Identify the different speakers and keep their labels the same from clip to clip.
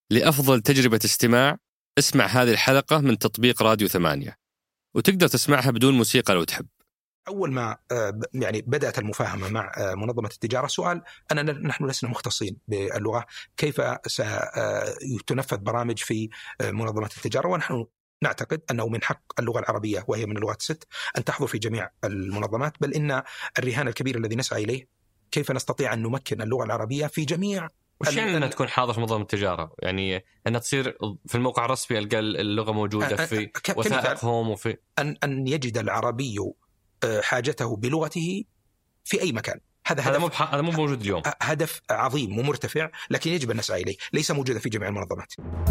Speaker 1: لأفضل تجربة استماع اسمع هذه الحلقة من تطبيق راديو 8، وتقدر تسمعها بدون موسيقى لو تحب.
Speaker 2: أول ما يعني بدأت المفاهمة مع منظمة التجارة سؤال، نحن لسنا مختصين باللغة، كيف ستنفذ برامج في منظمة التجارة؟ ونحن نعتقد أنه من حق اللغة العربية وهي من اللغات الست أن تحضر في جميع المنظمات، بل إن الرهان الكبير الذي نسعى إليه كيف نستطيع أن نمكن اللغة العربية في جميع.
Speaker 1: وش يعني أنها تكون حاضرة في منظمة التجارة؟ يعني أنها تصير في الموقع الرسمي ألقى اللغة موجودة في وثائقهم وفي
Speaker 2: أن يجد العربي حاجته بلغته في أي مكان.
Speaker 1: هذا مو موجود اليوم.
Speaker 2: هدف عظيم ومرتفع، لكن يجب أن نسعى إليه، ليس موجودا في جميع المنظمات.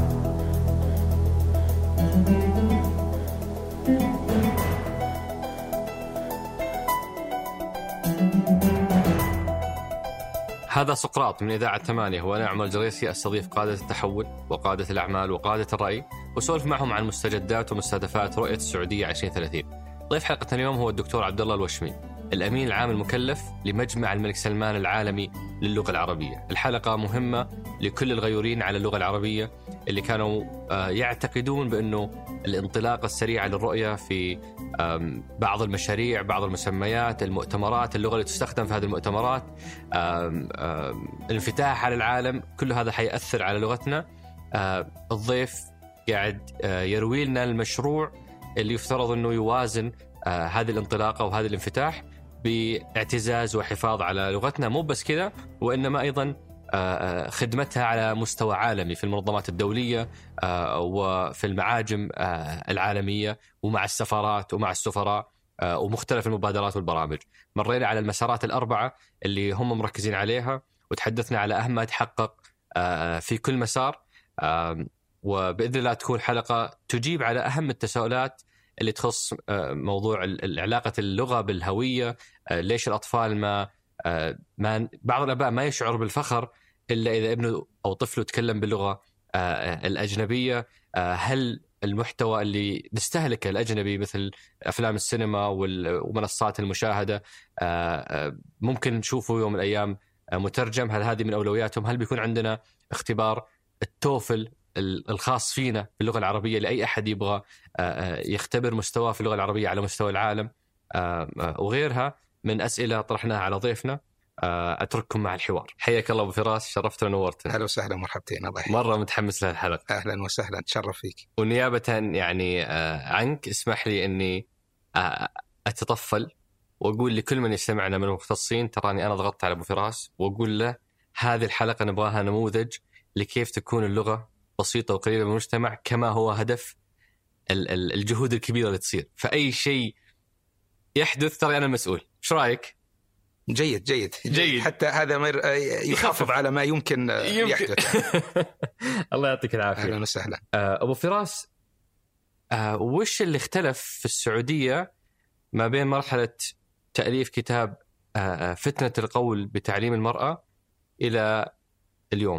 Speaker 1: هذا سقراط من إذاعة 8، وأنا عمر الجريسي أستضيف قادة التحول وقادة الأعمال وقادة الرأي، وسولف معهم عن مستجدات ومستهدفات رؤية السعودية 2030. ضيف حلقة اليوم هو الدكتور عبد الله الوشمي، الأمين العام المكلف لمجمع الملك سلمان العالمي للغة العربية. الحلقة مهمة لكل الغيورين على اللغة العربية اللي كانوا يعتقدون بأنه الانطلاقة السريعة للرؤية في بعض المشاريع، بعض المسميات، المؤتمرات، اللغة اللي تستخدم في هذه المؤتمرات، الانفتاح على العالم، كل هذا حيأثر على لغتنا. الضيف قاعد يروي لنا المشروع اللي يفترض أنه يوازن هذه الانطلاقة وهذا الانفتاح باعتزاز وحفاظ على لغتنا. مو بس كذا، وإنما أيضا خدمتها على مستوى عالمي في المنظمات الدولية وفي المعاجم العالمية ومع السفارات ومع السفراء ومختلف المبادرات والبرامج. مرينا على المسارات الأربعة اللي هم مركزين عليها، وتحدثنا على أهم ما يتحقق في كل مسار، وبإذن الله تكون حلقة تجيب على أهم التساؤلات اللي تخص موضوع علاقة اللغة بالهوية. ليش الأطفال ما بعض الآباء ما يشعر بالفخر إلا إذا ابنه أو طفله تكلم باللغة الأجنبية؟ هل المحتوى اللي نستهلكه الأجنبي مثل أفلام السينما ومنصات المشاهدة ممكن نشوفه يوم من الأيام مترجم؟ هل هذه من أولوياتهم؟ هل بيكون عندنا اختبار التوفل الخاص فينا باللغة العربية لأي أحد يبغى يختبر مستواه في اللغة العربية على مستوى العالم؟ وغيرها من أسئلة طرحناها على ضيفنا. أترككم مع الحوار. حياك الله أبو فراس، شرفتنا ونورتنا.
Speaker 2: أهلا وسهلا، مرحبتين. الله
Speaker 1: مرة متحمس لهالحلقة.
Speaker 2: أهلا وسهلا، تشرف فيك.
Speaker 1: ونيابة يعني عنك اسمح لي أني أتطفل وأقول لكل من يسمعنا من المختصين تراني أنا ضغطت على أبو فراس، وأقول له هذه الحلقة نبغاها نموذج لكيف تكون اللغة بسيطة وقريبة من المجتمع، كما هو هدف الجهود الكبيرة اللي تصير. فأي شيء يحدث ترى أنا المسؤول. إيش رأيك؟
Speaker 2: جيد جيد جيد. حتى هذا ما يخفف على ما يمكن يحدث.
Speaker 1: الله يعطيك العافية.
Speaker 2: أهلا وسهلا.
Speaker 1: أبو فراس، وش اللي اختلف في السعودية ما بين مرحلة تأليف كتاب فتنة القول بتعليم المرأة إلى اليوم؟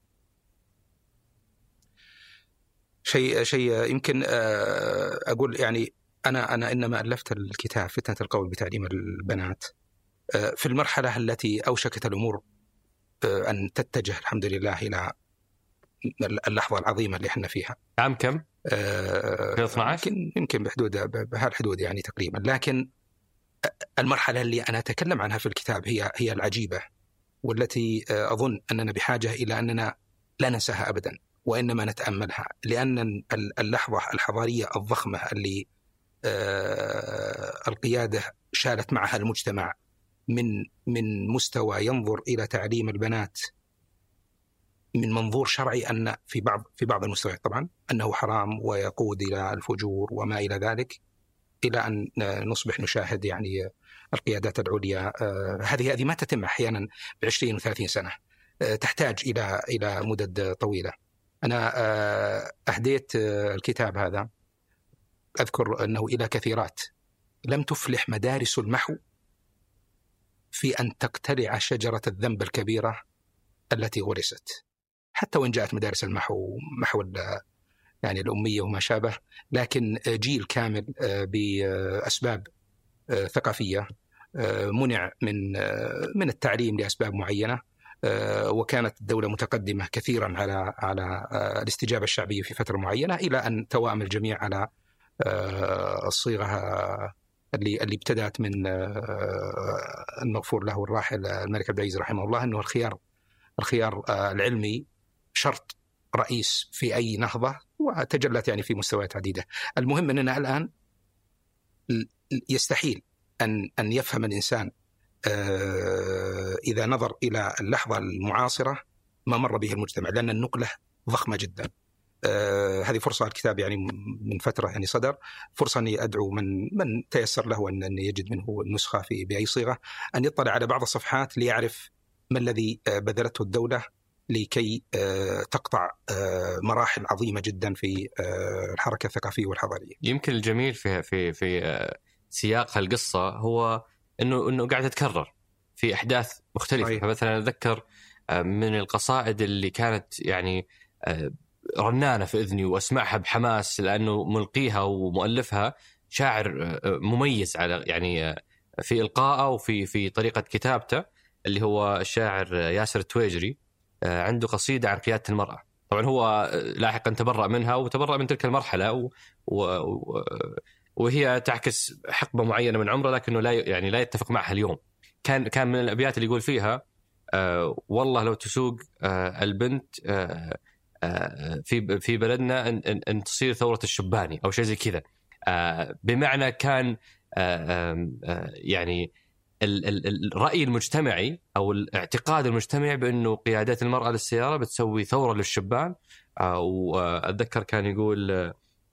Speaker 2: شيء يمكن أقول، يعني أنا إنما ألفت الكتاب فتنة القول بتعليم البنات في المرحلة التي أوشكت الأمور أن تتجه الحمد لله إلى اللحظة العظيمة اللي احنا فيها.
Speaker 1: عام كم؟ 2012
Speaker 2: يمكن بهالحدود يعني تقريبا. لكن المرحلة اللي أنا أتكلم عنها في الكتاب هي العجيبة، والتي أظن أننا بحاجة إلى أننا لا ننساها أبدا، وإنما نتأملها، لأن اللحظة الحضارية الضخمة اللي القيادة شالت معها المجتمع من مستوى ينظر إلى تعليم البنات من منظور شرعي، أن في بعض المستويات طبعا أنه حرام ويقود إلى الفجور وما إلى ذلك، إلى أن نصبح نشاهد يعني القيادات العليا هذه ما تتم أحيانا ب20 و30 سنة، تحتاج إلى مدد طويلة. أنا أهديت الكتاب هذا، أذكر أنه إلى كثيرات لم تفلح مدارس المحو في أن تقتلع شجرة الذنب الكبيرة التي غرست، حتى وإن جاءت مدارس المحو يعني الأمية وما شابه، لكن جيل كامل بأسباب ثقافية منع من التعليم لأسباب معينة، وكانت الدولة متقدمة كثيرا على الاستجابة الشعبية في فترة معينة، إلى أن توائم الجميع على الصيغة اللي ابتدأت من المغفور له الراحل الملك عبد العزيز رحمه الله، أنه الخيار العلمي شرط رئيس في أي نهضة، وتجلت يعني في مستويات عديدة. المهم أننا الآن يستحيل أن يفهم الإنسان إذا نظر إلى اللحظة المعاصرة ما مر به المجتمع، لأن النقلة ضخمة جدا. هذه فرصة، الكتاب يعني من فترة يعني صدر، فرصة أني أدعو من تيسر له أن يجد منه النسخة بأي صيغة أن يطلع على بعض الصفحات ليعرف ما الذي بذلته الدولة لكي تقطع مراحل عظيمة جدا في الحركة الثقافية والحضارية.
Speaker 1: يمكن الجميل في سياق القصة هو إنه قاعد تتكرر في أحداث مختلفة.
Speaker 2: صحيح.
Speaker 1: فمثلا أتذكر من القصائد اللي كانت يعني رنانة في إذني وأسمعها بحماس، لأنه ملقيها ومؤلفها شاعر مميز على يعني في إلقائه وفي طريقة كتابته، اللي هو الشاعر ياسر التويجري. عنده قصيدة عن قيادة المرأة. طبعا هو لاحقا تبرأ منها وتبرأ من تلك المرحلة وهي تعكس حقبة معينة من عمره، لكنه لا يتفق معها اليوم. كان من الأبيات اللي يقول فيها والله لو تسوق البنت في بلدنا أن تصير ثورة الشباني أو شيء زي كذا. بمعنى كان يعني الرأي المجتمعي أو الاعتقاد المجتمعي بأنه قيادات المرأة للسيارة بتسوي ثورة للشبان. وأتذكر كان يقول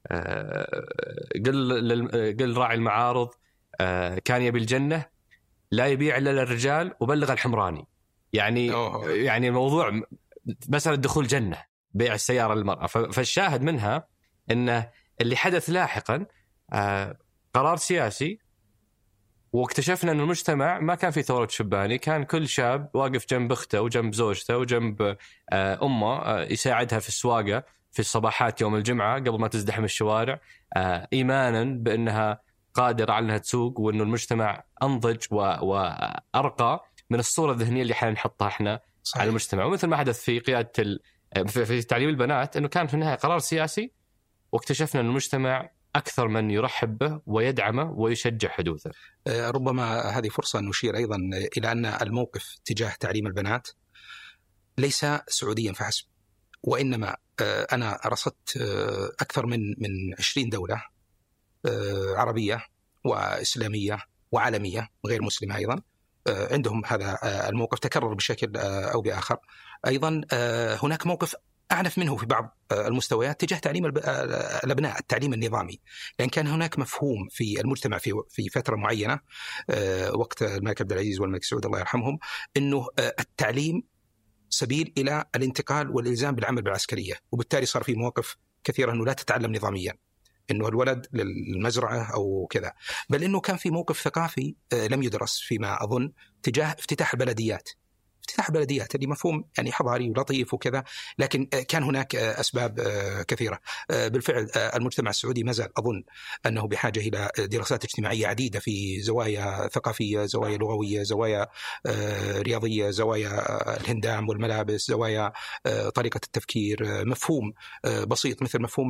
Speaker 1: قل راعي المعارض كان يبي الجنة لا يبيع إلا للرجال وبلغ الحمراني. يعني موضوع مثلا دخول جنة بيع السيارة للمرأة. فالشاهد منها أن اللي حدث لاحقا قرار سياسي، واكتشفنا أن المجتمع ما كان في ثورة شباني، كان كل شاب واقف جنب أخته وجنب زوجته وجنب أمه يساعدها في السواقة في الصباحات يوم الجمعة قبل ما تزدحم الشوارع، إيمانا بأنها قادرة على أنها تسوق، وأنه المجتمع أنضج وأرقى من الصورة الذهنية اللي حنا نحطها إحنا على المجتمع. ومثل ما حدث في قيادة في تعليم البنات، أنه كان في النهاية قرار سياسي، واكتشفنا أن المجتمع أكثر من يرحب به ويدعمه ويشجع حدوثه.
Speaker 2: ربما هذه فرصة أن نشير أيضا إلى أن الموقف تجاه تعليم البنات ليس سعوديا فحسب، وإنما أنا رصدت أكثر من 20 دولة عربية وإسلامية وعالمية غير مسلمة أيضا عندهم هذا الموقف تكرر بشكل أو بآخر. أيضا هناك موقف أعنف منه في بعض المستويات تجاه تعليم الأبناء، التعليم النظامي. لأن كان هناك مفهوم في المجتمع في فترة معينة وقت الملك عبد العزيز والملك سعود الله يرحمهم، أنه التعليم سبيل إلى الانتقال والإلزام بالعمل بالعسكرية، وبالتالي صار في مواقف كثيرة أنه لا تتعلم نظاميا، أنه الولد للمزرعة أو كذا. بل أنه كان في موقف ثقافي لم يدرس فيما أظن تجاه افتتاح البلديات اللي مفهوم يعني حضاري ولطيف وكذا، لكن كان هناك أسباب كثيرة. بالفعل المجتمع السعودي ما زال أظن أنه بحاجة إلى دراسات اجتماعية عديدة في زوايا ثقافية، زوايا لغوية، زوايا رياضية، زوايا الهندام والملابس، زوايا طريقة التفكير، مفهوم بسيط مثل مفهوم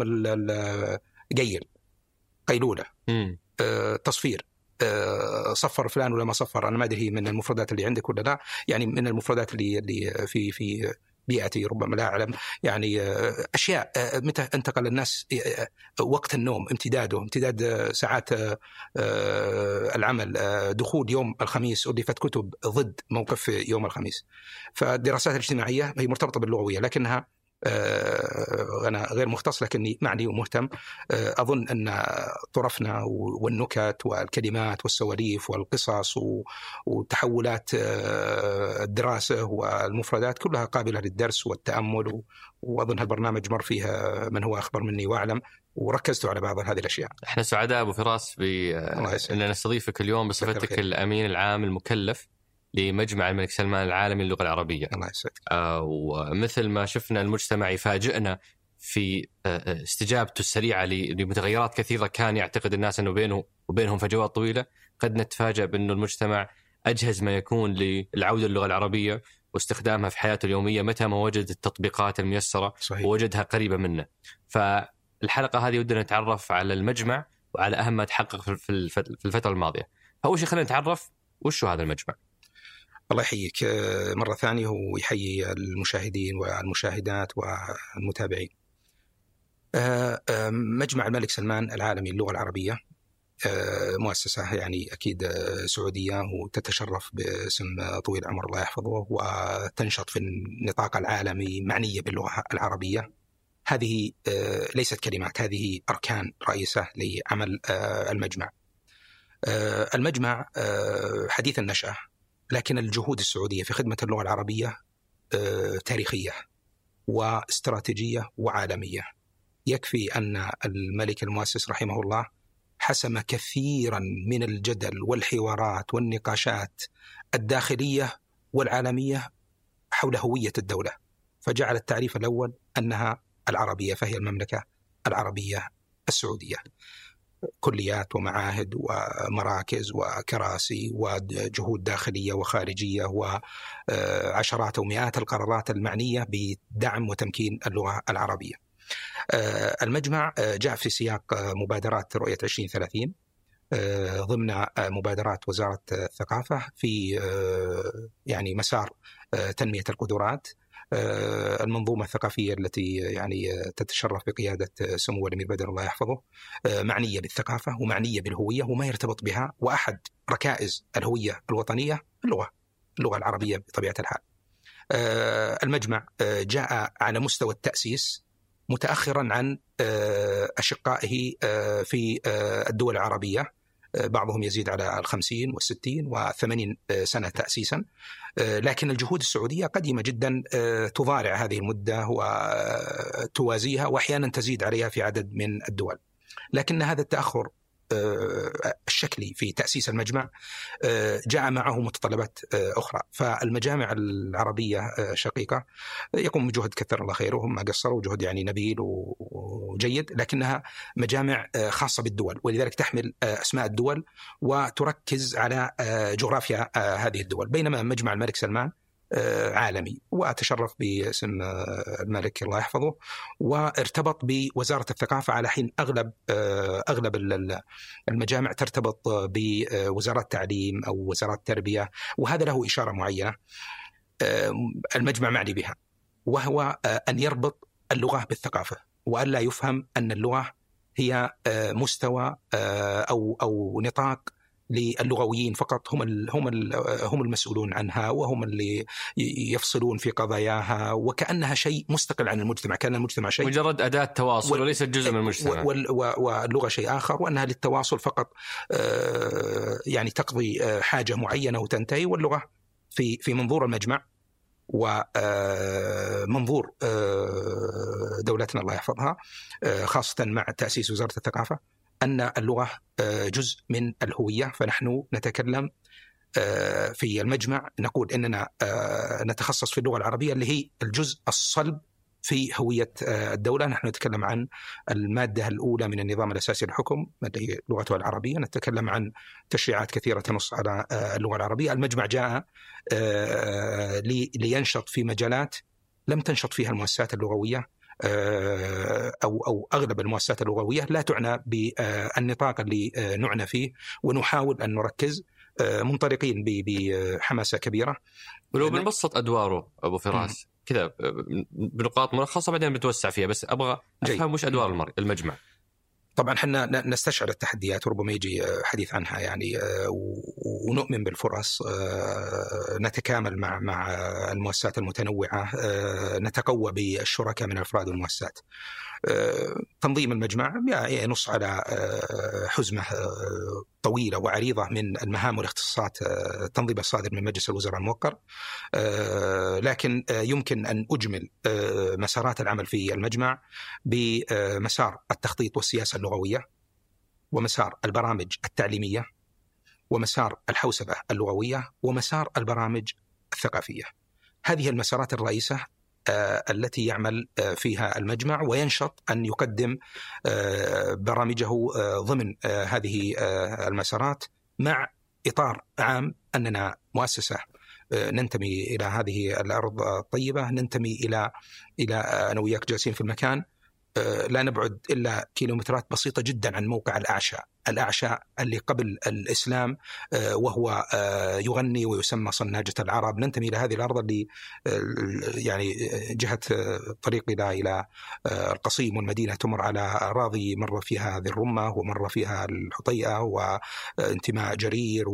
Speaker 2: قيلولة، تصفير، صفر فلان ولا ما صفر. أنا ما أدري من المفردات اللي عندك ولا لا، يعني من المفردات اللي في بيئتي ربما لا أعلم، يعني أشياء متى انتقل الناس وقت النوم، امتداد ساعات العمل، دخول يوم الخميس، ألفت كتب ضد موقف يوم الخميس. فالدراسات الاجتماعية هي مرتبطة باللغوية، لكنها أنا غير مختص لكني معني ومهتم. أظن أن طرفنا والنكت والكلمات والسواليف والقصص وتحولات الدراسة والمفردات كلها قابلة للدرس والتأمل، وأظن هالبرنامج مر فيها من هو أخبر مني وأعلم، وركزت على بعض هذه الأشياء.
Speaker 1: احنا سعداء أبو فراس أن نستضيفك اليوم بصفتك الأمين العام المكلف لمجمع الملك سلمان العالمي للغة العربية.
Speaker 2: الله يسعدك.
Speaker 1: ومثل ما شفنا المجتمع يفاجئنا في استجابته السريعة لمتغيرات كثيرة كان يعتقد الناس أنه بينه وبينهم فجوات طويلة، قد نتفاجأ بأنه المجتمع أجهز ما يكون للعودة للغة العربية، واستخدامها في حياته اليومية متى ما وجد التطبيقات الميسرة.
Speaker 2: صحيح.
Speaker 1: ووجدها قريبة منه. فالحلقة هذه ودنا نتعرف على المجمع وعلى أهم ما تحقق في الفترة الماضية. فأول شيء خلينا نتعرف وش هو هذا المجمع.
Speaker 2: الله يحييك مرة ثانية ويحيي المشاهدين والمشاهدات والمتابعين. مجمع الملك سلمان العالمي للغة العربية مؤسسة يعني أكيد سعودية وتتشرف باسم طويل العمر الله يحفظه، وتنشط في النطاق العالمي معنية باللغة العربية. هذه ليست كلمات، هذه أركان رئيسة لعمل المجمع. المجمع حديث النشأة، لكن الجهود السعودية في خدمة اللغة العربية تاريخية واستراتيجية وعالمية. يكفي أن الملك المؤسس رحمه الله حسم كثيرا من الجدل والحوارات والنقاشات الداخلية والعالمية حول هوية الدولة، فجعل التعريف الأول أنها العربية، فهي المملكة العربية السعودية. كليات ومعاهد ومراكز وكراسي وجهود داخلية وخارجية وعشرات ومئات القرارات المعنية بدعم وتمكين اللغة العربية. المجمع جاء في سياق مبادرات رؤية 2030 ضمن مبادرات وزارة الثقافة في يعني مسار تنمية القدرات. المنظومة الثقافية التي يعني تتشرف بقيادة سمو الأمير بدر الله يحفظه معنية بالثقافة ومعنية بالهوية وما يرتبط بها، وأحد ركائز الهوية الوطنية اللغة العربية بطبيعة الحال. المجمع جاء على مستوى التأسيس متأخرا عن أشقائه في الدول العربية، بعضهم يزيد على 50 و60 و80 سنة تأسيسا، لكن الجهود السعودية قديمة جدا تضارع هذه المدة وتوازيها وأحيانا تزيد عليها في عدد من الدول. لكن هذا التأخر الشكلي في تأسيس المجمع جاء معه متطلبات أخرى. فالمجامع العربية شقيقة يقوم بجهد كثر الله خيره، هم قصروا جهد يعني نبيل وجيد، لكنها مجامع خاصة بالدول، ولذلك تحمل أسماء الدول وتركز على جغرافيا هذه الدول. بينما مجمع الملك سلمان عالمي وأتشرف باسم الملك الله يحفظه، وارتبط بوزارة الثقافة على حين أغلب المجامع ترتبط بوزارة التعليم أو وزارة التربية، وهذا له إشارة معينة المجمع معني بها، وهو أن يربط اللغة بالثقافة، وأن لا يفهم أن اللغة هي مستوى أو نطاق للغويين فقط، هم المسؤولون عنها وهم اللي يفصلون في قضاياها، وكأنها شيء مستقل عن المجتمع، كأن المجتمع شيء
Speaker 1: مجرد أداة تواصل وليس جزء من المجتمع،
Speaker 2: واللغة شيء آخر، وأنها للتواصل فقط، يعني تقضي حاجة معينة وتنتهي. واللغة في منظور المجمع ومنظور دولتنا الله يحفظها، خاصة مع تأسيس وزارة الثقافة، أن اللغة جزء من الهوية. فنحن نتكلم في المجمع نقول إننا نتخصص في اللغة العربية اللي هي الجزء الصلب في هوية الدولة. نحن نتكلم عن المادة الأولى من النظام الأساسي للحكم اللي هي لغتها العربية، نتكلم عن تشريعات كثيرة تنص على اللغة العربية. المجمع جاء لينشط في مجالات لم تنشط فيها المؤسسات اللغوية، أو أغلب المؤسسات اللغوية لا تعنى بالنطاق اللي نعنى فيه، ونحاول أن نركز منطلقين بحماسة كبيرة.
Speaker 1: ولو بنبسط أدواره أبو فراس كذا بنقاط ملخصة بعدين بنتوسع فيها، بس أبغى أفهم وش أدوار المجمع.
Speaker 2: طبعا احنا نستشعر التحديات وربما يجي حديث عنها يعني، ونؤمن بالفرص، نتكامل مع المؤسسات المتنوعة، نتقوى بالشركاء من الأفراد والمؤسسات. تنظيم المجمع ينص على حزمة طويلة وعريضة من المهام والاختصاصات، التنظيم الصادر من مجلس الوزراء الموقر، لكن يمكن أن أجمل مسارات العمل في المجمع بمسار التخطيط والسياسة اللغوية، ومسار البرامج التعليمية، ومسار الحوسبة اللغوية، ومسار البرامج الثقافية. هذه المسارات الرئيسة التي يعمل فيها المجمع، وينشط أن يقدم برامجه ضمن هذه المسارات مع إطار عام أننا مؤسسة ننتمي إلى هذه الأرض الطيبة، ننتمي إلى أنا وياك جالسين في المكان لا نبعد إلا كيلومترات بسيطة جدا عن موقع الأعشى اللي قبل الإسلام، وهو يغني ويسمى صناجة العرب. ننتمي إلى هذه الأرض اللي يعني جهة طريق إلى القصيم والمدينة تمر على أراضي مر فيها ذي الرمة ومر فيها الحطيئة وانتماء جرير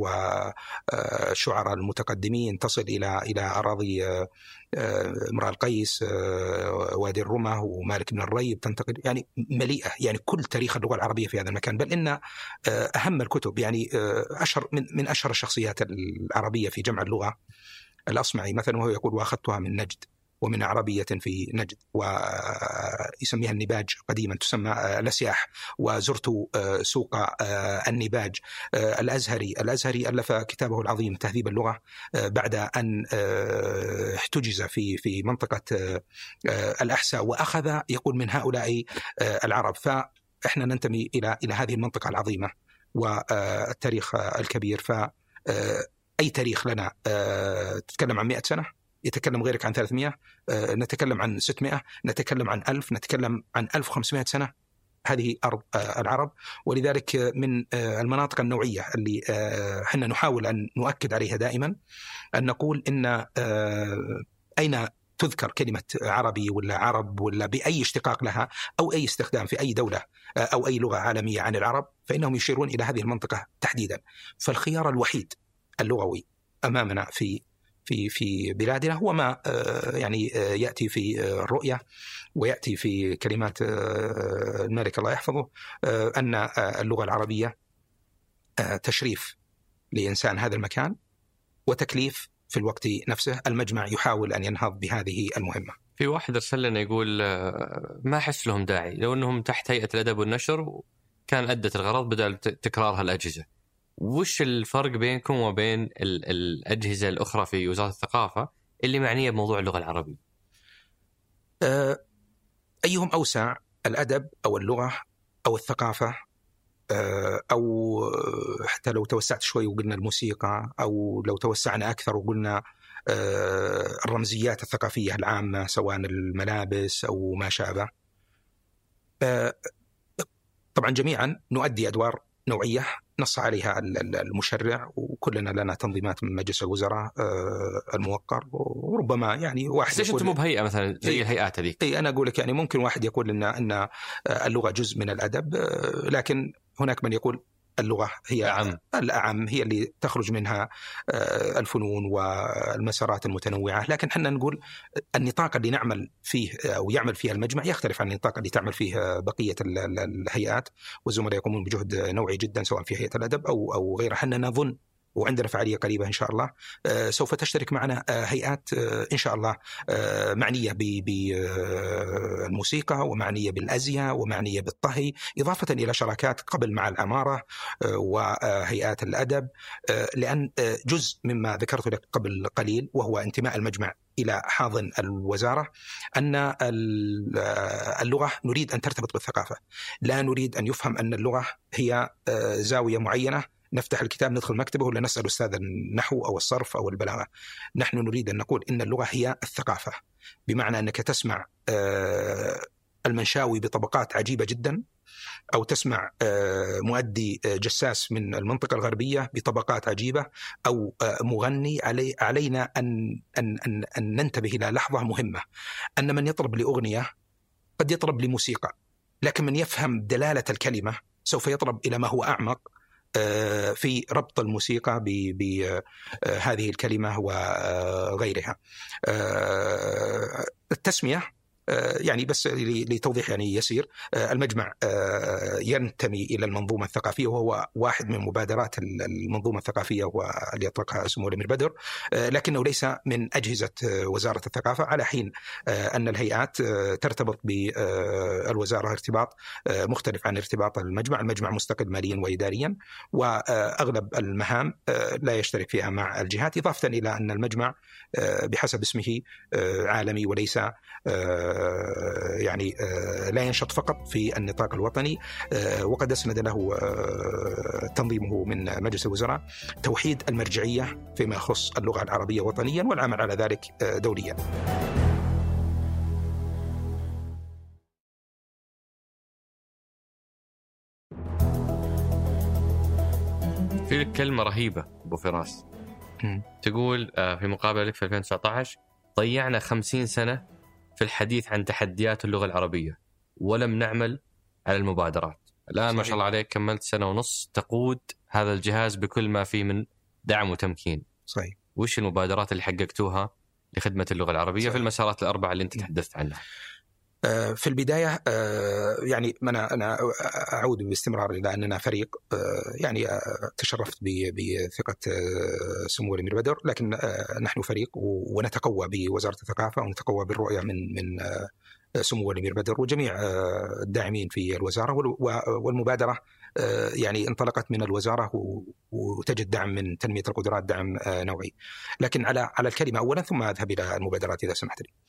Speaker 2: وشعراء المتقدمين، تصل إلى أراضي امرأ القيس، وادي الرمة ومالك بن الريب، تنتقل يعني مليئة يعني كل تاريخ اللغة العربية في هذا المكان. بل إن أهم الكتب يعني من أشهر الشخصيات العربية في جمع اللغة الأصمعي مثلا، وهو يقول وأخذتها من نجد ومن عربية في نجد، ويسميها النباج قديما تسمى الأسياح، وزرت سوق النباج. الأزهري ألف كتابه العظيم تهذيب اللغة بعد أن احتجز في منطقة الأحساء، وأخذ يقول من هؤلاء العرب. فإحنا ننتمي إلى هذه المنطقة العظيمة والتاريخ الكبير. فأي تاريخ لنا تتكلم عن 100 سنة، يتكلم غيرك عن 300، نتكلم عن 600، نتكلم عن 1000، نتكلم عن 1500 سنة. هذه أرض العرب، ولذلك من المناطق النوعية اللي حنا نحاول أن نؤكد عليها دائما، أن نقول إن أين تذكر كلمة عربي ولا عرب ولا بأي اشتقاق لها أو أي استخدام في أي دولة أو أي لغة عالمية عن العرب، فإنهم يشيرون إلى هذه المنطقة تحديدا. فالخيار الوحيد اللغوي أمامنا في بلادنا هو ما يعني يأتي في الرؤية ويأتي في كلمات الملك الله يحفظه، أن اللغة العربية تشريف لإنسان هذا المكان وتكليف في الوقت نفسه. المجمع يحاول أن ينهض بهذه المهمة.
Speaker 1: في واحد أرسل لنا يقول ما أحس لهم داعي، لو أنهم تحت هيئة الأدب والنشر كان أدت الغرض بدل تكرارها الأجهزة. وش الفرق بينكم وبين الأجهزة الأخرى في وزارة الثقافة اللي معنية بموضوع اللغة العربية؟
Speaker 2: أيهم أوسع، الأدب أو اللغة أو الثقافة، أو حتى لو توسعت شوي وقلنا الموسيقى، أو لو توسعنا أكثر وقلنا الرمزيات الثقافية العامة سواء الملابس أو ما شابه. طبعا جميعا نؤدي أدوار نوعية نص عليها المشرع، وكلنا لنا تنظيمات من مجلس الوزراء الموقر، وربما يعني واحد
Speaker 1: ليش أنتم بهيئة مثلا زي الهيئات هذيك؟
Speaker 2: أنا أقول لك يعني ممكن واحد يقول أن اللغة جزء من الأدب، لكن هناك من يقول اللغة هي الأعم، هي اللي تخرج منها الفنون والمسارات المتنوعة. لكن حنا نقول النطاق اللي نعمل فيه أو يعمل فيه المجمع يختلف عن النطاق اللي تعمل فيه بقية الهيئات، والزملاء يقومون بجهد نوعي جدا سواء في هيئة الأدب أو غيرها. حنا نظن وعندنا فعالية قريبة إن شاء الله سوف تشترك معنا هيئات إن شاء الله معنية بالموسيقى ومعنية بالأزياء ومعنية بالطهي، إضافة إلى شراكات قبل مع العمارة وهيئات الأدب. لأن جزء مما ذكرت لك قبل قليل وهو انتماء المجمع إلى حاضن الوزارة، أن اللغة نريد أن ترتبط بالثقافة. لا نريد أن يفهم أن اللغة هي زاوية معينة، نفتح الكتاب ندخل مكتبه ولا نسأل أستاذ النحو أو الصرف أو البلاغة. نحن نريد أن نقول إن اللغة هي الثقافة، بمعنى أنك تسمع المنشاوي بطبقات عجيبة جدا، أو تسمع مؤدي جساس من المنطقة الغربية بطبقات عجيبة، أو مغني. علينا أن ننتبه إلى لحظة مهمة، أن من يطلب لأغنية قد يطلب لموسيقى، لكن من يفهم دلالة الكلمة سوف يطلب إلى ما هو أعمق في ربط الموسيقى بهذه الكلمة وغيرها. التسمية يعني بس لتوضيح يعني يسير، المجمع ينتمي إلى المنظومة الثقافية، وهو واحد من مبادرات المنظومة الثقافية واللي يطلقها سمو الأمير بدر، لكنه ليس من أجهزة وزارة الثقافة، على حين أن الهيئات ترتبط بالوزارة ارتباط مختلف عن ارتباط المجمع. المجمع مستقل ماليا وإداريا، وأغلب المهام لا يشترك فيها مع الجهات، إضافة إلى أن المجمع بحسب اسمه عالمي وليس يعني لا ينشط فقط في النطاق الوطني، وقد أسند له تنظيمه من مجلس الوزراء توحيد المرجعية فيما يخص اللغة العربية وطنيا، والعمل على ذلك دوليا.
Speaker 1: في كلمة رهيبة أبو فراس تقول في مقابلة لك في 2019: ضيعنا 50 سنة في الحديث عن تحديات اللغة العربية ولم نعمل على المبادرات. الآن صحيح. ما شاء الله عليك كملت 1.5 سنة تقود هذا الجهاز بكل ما فيه من دعم وتمكين.
Speaker 2: صحيح.
Speaker 1: وش المبادرات اللي حققتوها لخدمة اللغة العربية صحيح. في المسارات الأربعة اللي أنت تحدثت عنها؟
Speaker 2: في البداية يعني أنا أعود باستمرار إلى أننا فريق، يعني تشرفت بثقة سمو الأمير بدر، لكن نحن فريق ونتقوى بوزارة الثقافة ونتقوى بالرؤية من سمو الأمير بدر وجميع الداعمين في الوزارة. والمبادرة يعني انطلقت من الوزارة وتجد دعم من تنمية القدرات، دعم نوعي. لكن على الكلمة أولا ثم أذهب إلى المبادرات إذا سمحت لي.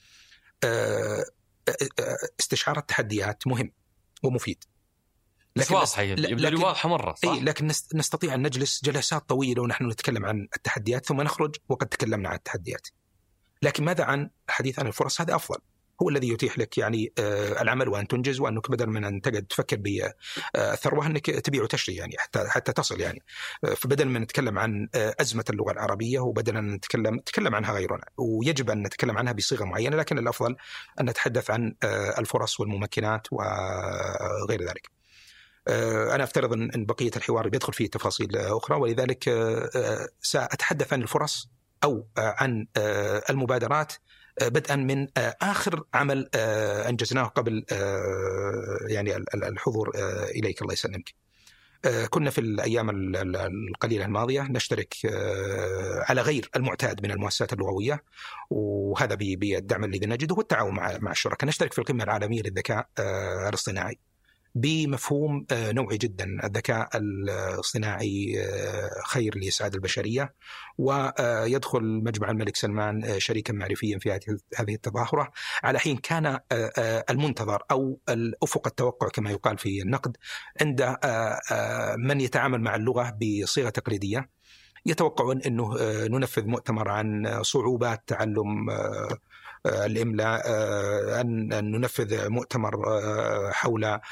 Speaker 2: استشعار التحديات مهم ومفيد،
Speaker 1: لكن واضحة مرة صح؟
Speaker 2: لكن نستطيع أن نجلس جلسات طويلة ونحن نتكلم عن التحديات ثم نخرج وقد تكلمنا عن التحديات. لكن ماذا عن الحديث عن الفرص؟ هذا أفضل، هو الذي يتيح لك يعني العمل وأن تنجز، وأنك بدل من أن تقعد تفكر بالثروة أنك تبيع وتشتري يعني حتى تصل يعني. فبدل ما نتكلم عن أزمة اللغة العربية وبدل أن نتكلم عنها غيرنا، ويجب أن نتكلم عنها بصيغة معينة، لكن الأفضل أن نتحدث عن الفرص والممكنات وغير ذلك. أنا أفترض أن بقية الحوار بيدخل فيه تفاصيل أخرى، ولذلك سأتحدث عن الفرص أو عن المبادرات بدءا من آخر عمل أنجزناه قبل يعني الحضور إليك الله يسلمك. كنا في الأيام القليلة الماضية نشترك على غير المعتاد من المؤسسات اللغوية، وهذا بالدعم الذي نجده والتعاون مع الشركاء. نشترك في القمة العالمية للذكاء الاصطناعي بمفهوم نوعي جدا. الذكاء الاصطناعي خير لإسعاد البشرية، ويدخل مجمع الملك سلمان شريكا معرفيا في هذه التظاهرة، على حين كان المنتظر أو الأفق التوقع كما يقال في النقد عند من يتعامل مع اللغة بصيغة تقليدية، يتوقعون أنه ننفذ مؤتمر عن صعوبات تعلم الإملاء، أن ننفذ مؤتمر حول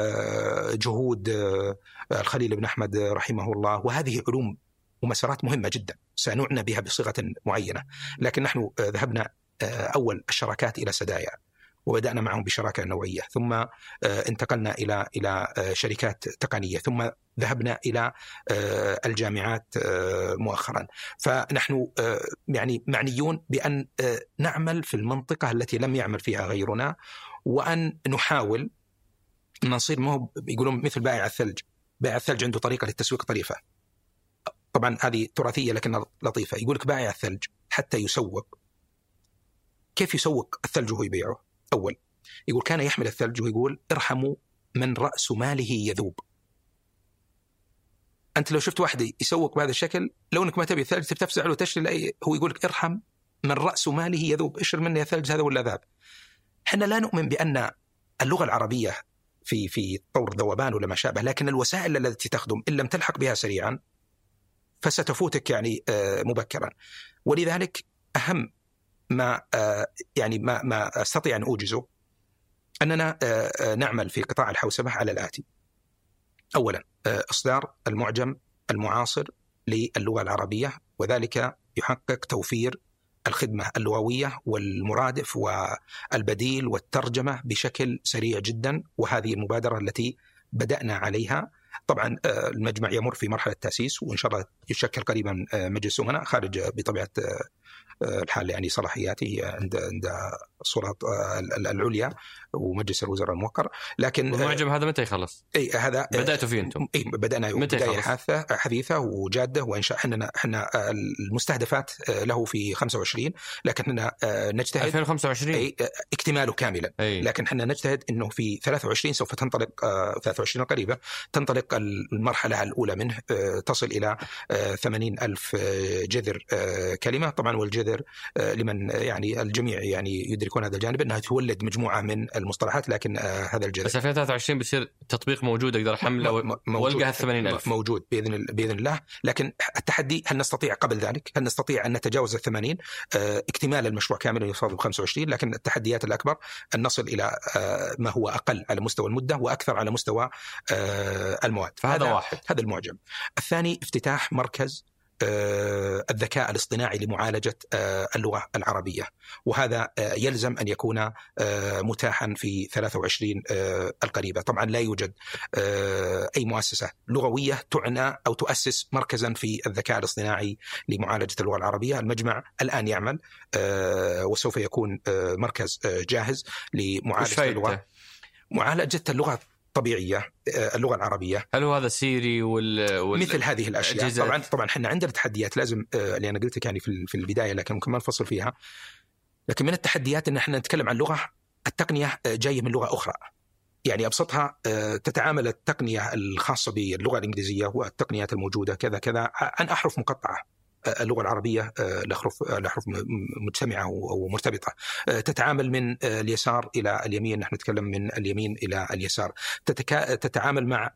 Speaker 2: جهود الخليل بن أحمد رحمه الله. وهذه علوم ومسارات مهمة جدا سنعنى بها بصيغة معينة، لكن نحن ذهبنا أول الشراكات إلى سدايا وبدأنا معهم بشراكة نوعية، ثم انتقلنا إلى شركات تقنية، ثم ذهبنا إلى الجامعات مؤخرا. فنحن يعني معنيون بأن نعمل في المنطقة التي لم يعمل فيها غيرنا، وأن نحاول أن نصير يقولون مثل بائع الثلج. بائع الثلج عنده طريقة للتسويق طريفة، طبعا هذه تراثية لكن لطيفة. يقولك بائع الثلج حتى يسوق، كيف يسوق الثلج وهو يبيعه؟ أول يقول كان يحمل الثلج ويقول ارحموا من رأس ماله يذوب. أنت لو شفت واحد يسوق بهذا الشكل، لو أنك ما تبي الثلج تفزع له وتشتري، هو يقولك ارحم من رأس ماله يذوب، اشتر مني الثلج هذا ولا ذاب. حنا لا نؤمن بأن اللغة العربية في طور ذوبان ولا ما شابه، لكن الوسائل التي تخدم إن لم تلحق بها سريعا فستفوتك يعني مبكرا. ولذلك أهم ما يعني ما أستطيع أن أوجزه أننا نعمل في قطاع الحوسبة على الآتي: أولا إصدار المعجم المعاصر للغة العربية، وذلك يحقق توفير الخدمة اللغوية والمرادف والبديل والترجمة بشكل سريع جدا. وهذه المبادرة التي بدأنا عليها. طبعا المجمع يمر في مرحلة تأسيس، وإن شاء الله يشكل قريبا مجلس أمناء خارج بطبيعة الحال يعني صلاحياته عند السلطات العليا ومجلس الوزراء الموقر. لكن
Speaker 1: المعجم هذا متى يخلص؟
Speaker 2: هذا
Speaker 1: بدأتوا فيه أنتم؟
Speaker 2: بدأنا بداية حديثة وجادة، وإن شاء احنا المستهدفات له في 25، لكن احنا نجتهد
Speaker 1: 2025
Speaker 2: اكتماله كاملا. لكن احنا نجتهد انه في 23 سوف تنطلق 23 القريبة تنطلق المرحلة الأولى منه، تصل إلى 80,000 جذر كلمة. طبعا والجذر لمن يعني الجميع يعني يدرك يدركون هذا الجانب، أنها تولد مجموعة من المصطلحات، لكن هذا الجانب
Speaker 1: بس 2023 بصير تطبيق موجود أقدر أحمله والقاها 80,000
Speaker 2: موجود بإذن الله. لكن التحدي هل نستطيع قبل ذلك، هل نستطيع أن نتجاوز 80 اكتمال المشروع كاملا يصاب ب 25؟ لكن التحديات الأكبر أن نصل إلى ما هو أقل على مستوى المدة وأكثر على مستوى المواد.
Speaker 1: فهذا واحد.
Speaker 2: هذا المعجم. الثاني افتتاح مركز الذكاء الاصطناعي لمعالجة اللغة العربية، وهذا يلزم أن يكون متاحا في 23 القريبة. طبعا لا يوجد أي مؤسسة لغوية تعنى أو تؤسس مركزا في الذكاء الاصطناعي لمعالجة اللغة العربية. المجمع الآن يعمل وسوف يكون مركز جاهز لمعالجة اللغة، معالجة اللغة طبيعية، اللغة العربية.
Speaker 1: هل هو هذا سيري
Speaker 2: مثل هذه الأشياء؟ طبعا احنا عندنا تحديات لازم اللي أنا قلت لك يعني في البداية، لكن ممكن ما نفصل فيها. لكن من التحديات أن احنا نتكلم عن لغة، التقنية جاية من لغة أخرى. يعني أبسطها تتعامل التقنية الخاصة باللغة الإنجليزية والتقنيات الموجودة كذا عن أحرف مقطعة. اللغة العربية الأحرف مجتمعة أو مرتبطة، تتعامل من اليسار إلى اليمين، نحن نتكلم من اليمين إلى اليسار. تتعامل مع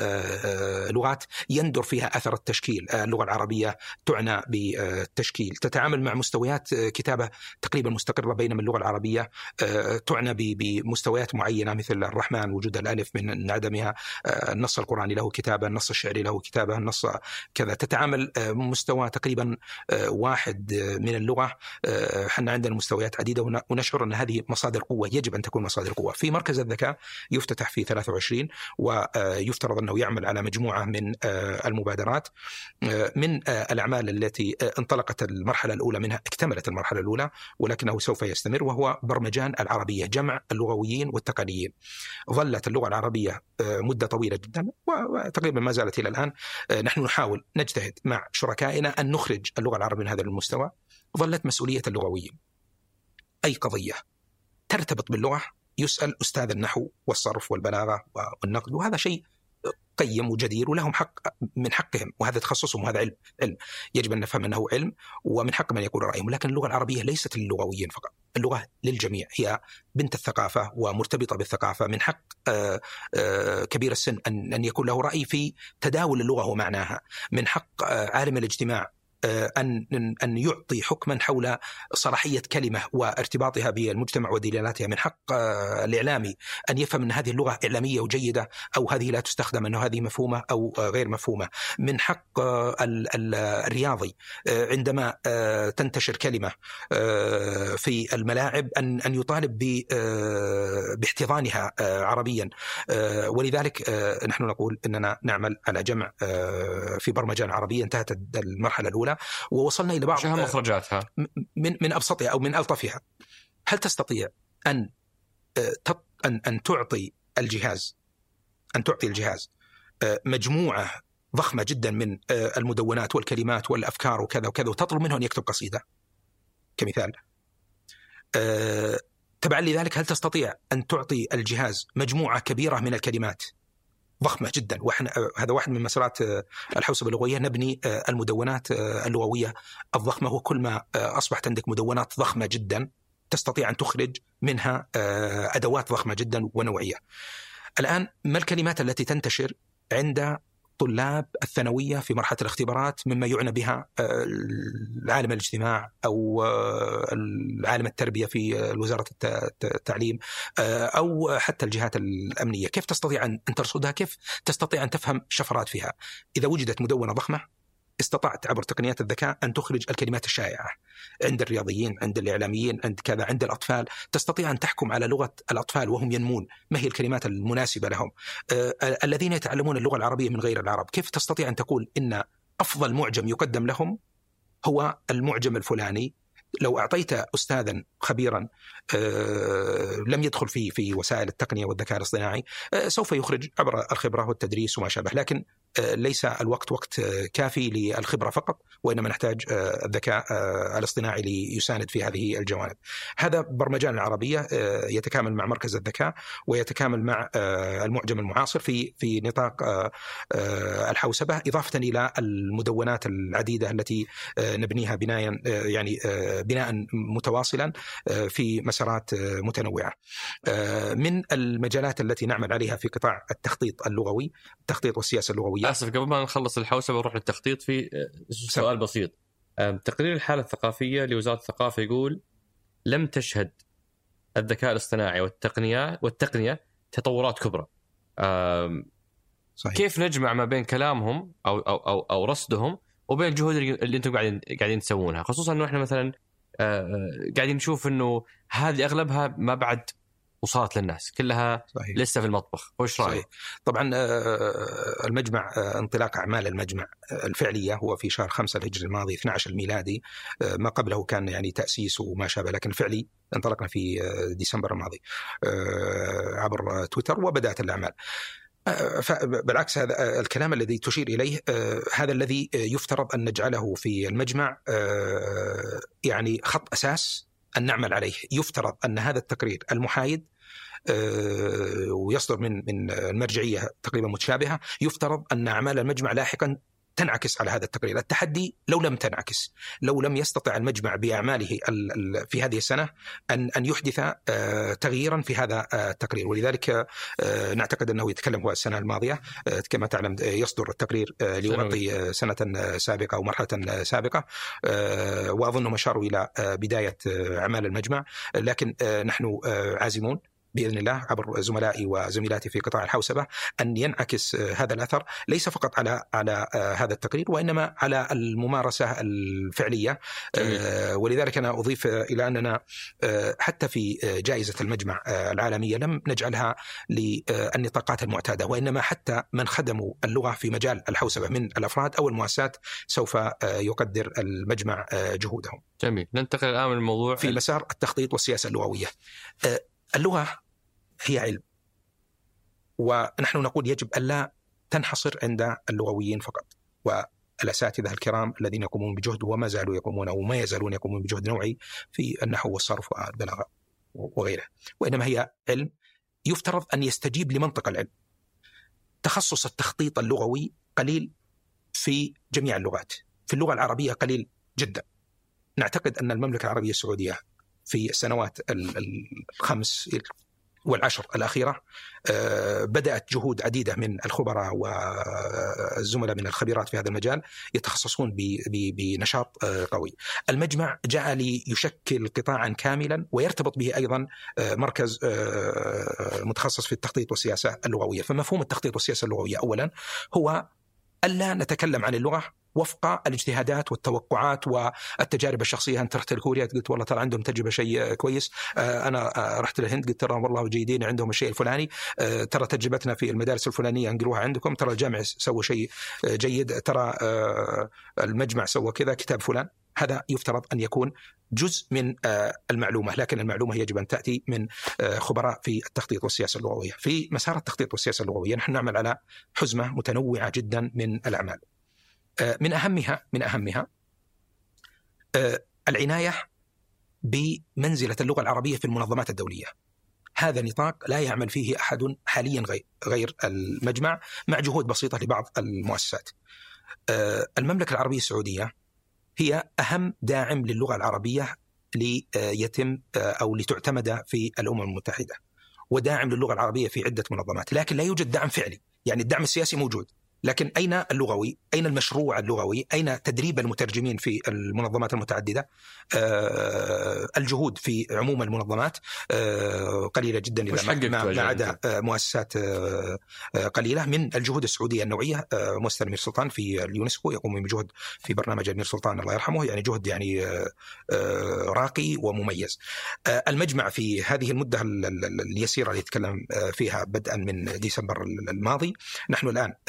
Speaker 2: لغات يندر فيها أثر التشكيل، اللغة العربية تعنى بالتشكيل. تتعامل مع مستويات كتابة تقريبا مستقرة، بينما اللغة العربية تعنى بمستويات معينة مثل الرحمن، وجود الألف من عدمها، النص القرآني له كتابة، النص الشعري له كتابة، النص كذا. تتعامل مستوى تقريبا واحد من اللغة. حنا عندنا مستويات عديدة ونشعر أن هذه مصادر قوة، يجب أن تكون مصادر قوة. في مركز الذكاء يفتتح في 23 ويفترض أنه يعمل على مجموعة من المبادرات. من الأعمال التي انطلقت المرحلة الأولى منها، اكتملت المرحلة الأولى ولكنه سوف يستمر، وهو برمجان العربية، جمع اللغويين والتقنيين. ظلت اللغة العربية مدة طويلة جدا وتقريبا ما زالت إلى الآن نحن نحاول نجتهد مع شركائنا أن نخرج اللغة العربية من هذا المستوى. ظلت مسؤولية اللغويين. أي قضية ترتبط باللغة يسأل أستاذ النحو والصرف والبلاغة والنقد، وهذا شيء قيم وجدير ولهم حق، من حقهم، وهذا تخصصهم وهذا علم يجب أن نفهم أنه علم ومن حق من يقول رأيهم. لكن اللغة العربية ليست للغويين فقط، اللغة للجميع، هي بنت الثقافة ومرتبطة بالثقافة. من حق كبير السن أن يكون له رأي في تداول اللغة ومعناها. من حق عالم الاجتماع أن يعطي حكما حول صلاحية كلمة وارتباطها بالمجتمع ودلالاتها. من حق الإعلامي أن يفهم أن هذه اللغة إعلامية وجيدة أو هذه لا تستخدم، أنه هذه مفهومة أو غير مفهومة. من حق الرياضي عندما تنتشر كلمة في الملاعب أن يطالب باحتضانها عربيا. ولذلك نحن نقول أننا نعمل على جمع في برمجان عربية. انتهت المرحلة الأولى ووصلنا إلى بعض
Speaker 1: مخرجاتها
Speaker 2: من أبسطها أو من ألطفها. هل تستطيع أن تعطي الجهاز مجموعة ضخمة جدا من المدونات والكلمات والأفكار وكذا وكذا، وتطلب منه أن يكتب قصيدة كمثال؟ تبعا لذلك هل تستطيع أن تعطي الجهاز مجموعة كبيرة من الكلمات ضخمة جدا؟ هذا واحد من مسارات الحوسبة اللغوية، نبني المدونات اللغوية الضخمة. وكل ما أصبحت عندك مدونات ضخمة جدا تستطيع أن تخرج منها أدوات ضخمة جدا ونوعية. الآن ما الكلمات التي تنتشر عند طلاب الثانوية في مرحلة الاختبارات مما يعنى بها العالم الاجتماع أو العالم التربية في وزارة التعليم أو حتى الجهات الأمنية؟ كيف تستطيع أن ترصدها؟ كيف تستطيع أن تفهم شفرات فيها؟ إذا وجدت مدونة ضخمة استطعت عبر تقنيات الذكاء أن تخرج الكلمات الشائعة عند الرياضيين، عند الإعلاميين، عند كذا، عند الأطفال. تستطيع أن تحكم على لغة الأطفال وهم ينمون، ما هي الكلمات المناسبة لهم. الذين يتعلمون اللغة العربية من غير العرب، كيف تستطيع أن تقول إن أفضل معجم يقدم لهم هو المعجم الفلاني؟ لو أعطيت أستاذا خبيرا لم يدخل في وسائل التقنية والذكاء الاصطناعي سوف يخرج عبر الخبرة والتدريس وما شابه، لكن ليس الوقت وقت كافي للخبرة فقط، وإنما نحتاج الذكاء الاصطناعي ليساند في هذه الجوانب. هذا برمجان العربية يتكامل مع مركز الذكاء ويتكامل مع المعجم المعاصر في نطاق الحوسبة، إضافة إلى المدونات العديدة التي نبنيها بناء متواصلا في مسارات متنوعة. من المجالات التي نعمل عليها في قطاع التخطيط اللغوي، التخطيط والسياسة اللغوية.
Speaker 1: آسف، قبل ما نخلص الحوسبة ونروح للتخطيط، في سؤال بسيط. تقرير الحالة الثقافية لوزارة الثقافة يقول لم تشهد الذكاء الاصطناعي والتقنية تطورات كبرى.
Speaker 2: صحيح.
Speaker 1: كيف نجمع ما بين كلامهم أو رصدهم وبين الجهود اللي أنتم قاعدين تسوونها، خصوصا أنه إحنا مثلا قاعدين نشوف أنه هذه أغلبها ما بعد وصلت للناس، كلها صحيح. لسه في المطبخ. وش رأيك؟
Speaker 2: طبعا المجمع، انطلاق أعمال المجمع الفعلية هو في شهر 5 الهجري الماضي 12 الميلادي. ما قبله كان يعني تأسيس وما شابه، لكن الفعلي انطلقنا في ديسمبر الماضي عبر تويتر وبدأت الأعمال. بالعكس، هذا الكلام الذي تشير إليه هذا الذي يفترض أن نجعله في المجمع يعني خط أساس أن نعمل عليه. يفترض أن هذا التقرير المحايد ويصدر من المرجعية تقريبا متشابهة، يفترض أن أعمال المجمع لاحقا تنعكس على هذا التقرير. التحدي لو لم تنعكس، لو لم يستطع المجمع بأعماله في هذه السنة أن يحدث تغييرا في هذا التقرير. ولذلك نعتقد أنه يتكلم هو السنة الماضية كما تعلم يصدر التقرير ليغطي سنة سابقة أو مرحلة سابقة، وأظنهم أشاروا إلى بداية أعمال المجمع. لكن نحن عازمون بإذن الله عبر زملائي وزميلاتي في قطاع الحوسبة أن ينعكس هذا الأثر ليس فقط على هذا التقرير، وإنما على الممارسة الفعلية. ولذلك أنا أضيف إلى أننا حتى في جائزة المجمع العالمية لم نجعلها للنطاقات المعتادة، وإنما حتى من خدموا اللغة في مجال الحوسبة من الأفراد أو المؤسسات سوف يقدر المجمع جهودهم.
Speaker 1: جميل. ننتقل الآن من الموضوع
Speaker 2: في مسار التخطيط والسياسة اللغوية. اللغة هي علم، ونحن نقول يجب ألا تنحصر عند اللغويين فقط والأساتذة الكرام الذين يقومون بجهد وما زالوا يقومون أو ما يزالون يقومون بجهد نوعي في النحو والصرف والبلاغة وغيره، وإنما هي علم يفترض أن يستجيب لمنطق العلم. تخصص التخطيط اللغوي قليل في جميع اللغات، في اللغة العربية قليل جدا. نعتقد أن المملكة العربية السعودية في السنوات 5 والعشر الأخيرة بدأت جهود عديدة من الخبراء والزملاء من الخبيرات في هذا المجال يتخصصون بنشاط قوي. المجمع جاء ليشكل قطاعا كاملا ويرتبط به أيضا مركز متخصص في التخطيط والسياسة اللغوية. فمفهوم التخطيط والسياسة اللغوية أولا هو ألا نتكلم عن اللغة وفق الاجتهادات والتوقعات والتجارب الشخصية. أنت رحت لكوريا قلت والله ترى عندهم تجربة شيء كويس، أنا رحت للهند قلت ترى والله جيدين عندهم الشيء الفلاني، ترى تجربتنا في المدارس الفلانية انقلوها عندكم، ترى الجامع سوى شيء جيد، ترى المجمع سوى كذا كتاب فلان. هذا يفترض أن يكون جزء من المعلومة، لكن المعلومة يجب أن تأتي من خبراء في التخطيط والسياسة اللغوية. في مسار التخطيط والسياسة اللغوية نحن نعمل على حزمة متنوعة جدا من الأعمال. من أهمها العناية بمنزلة اللغة العربية في المنظمات الدولية. هذا نطاق لا يعمل فيه أحد حاليا غير المجمع، مع جهود بسيطة لبعض المؤسسات. المملكة العربية السعودية هي أهم داعم للغة العربية ليتم أو لتعتمد في الأمم المتحدة، وداعم للغة العربية في عدة منظمات، لكن لا يوجد دعم فعلي. يعني الدعم السياسي موجود، لكن أين اللغوي؟ أين المشروع اللغوي؟ أين تدريب المترجمين في المنظمات المتعددة؟ الجهود في عموم المنظمات قليلة جدا، ما عدا مؤسسات قليلة. من الجهود السعودية النوعية مؤسسة الأمير سلطان في اليونسكو يقوم بجهد في برنامج الأمير سلطان الله يرحمه، يعني جهد يعني راقي ومميز. المجمع في هذه المدة اليسيرة اللي يتكلم فيها بدءا من ديسمبر الماضي، نحن الآن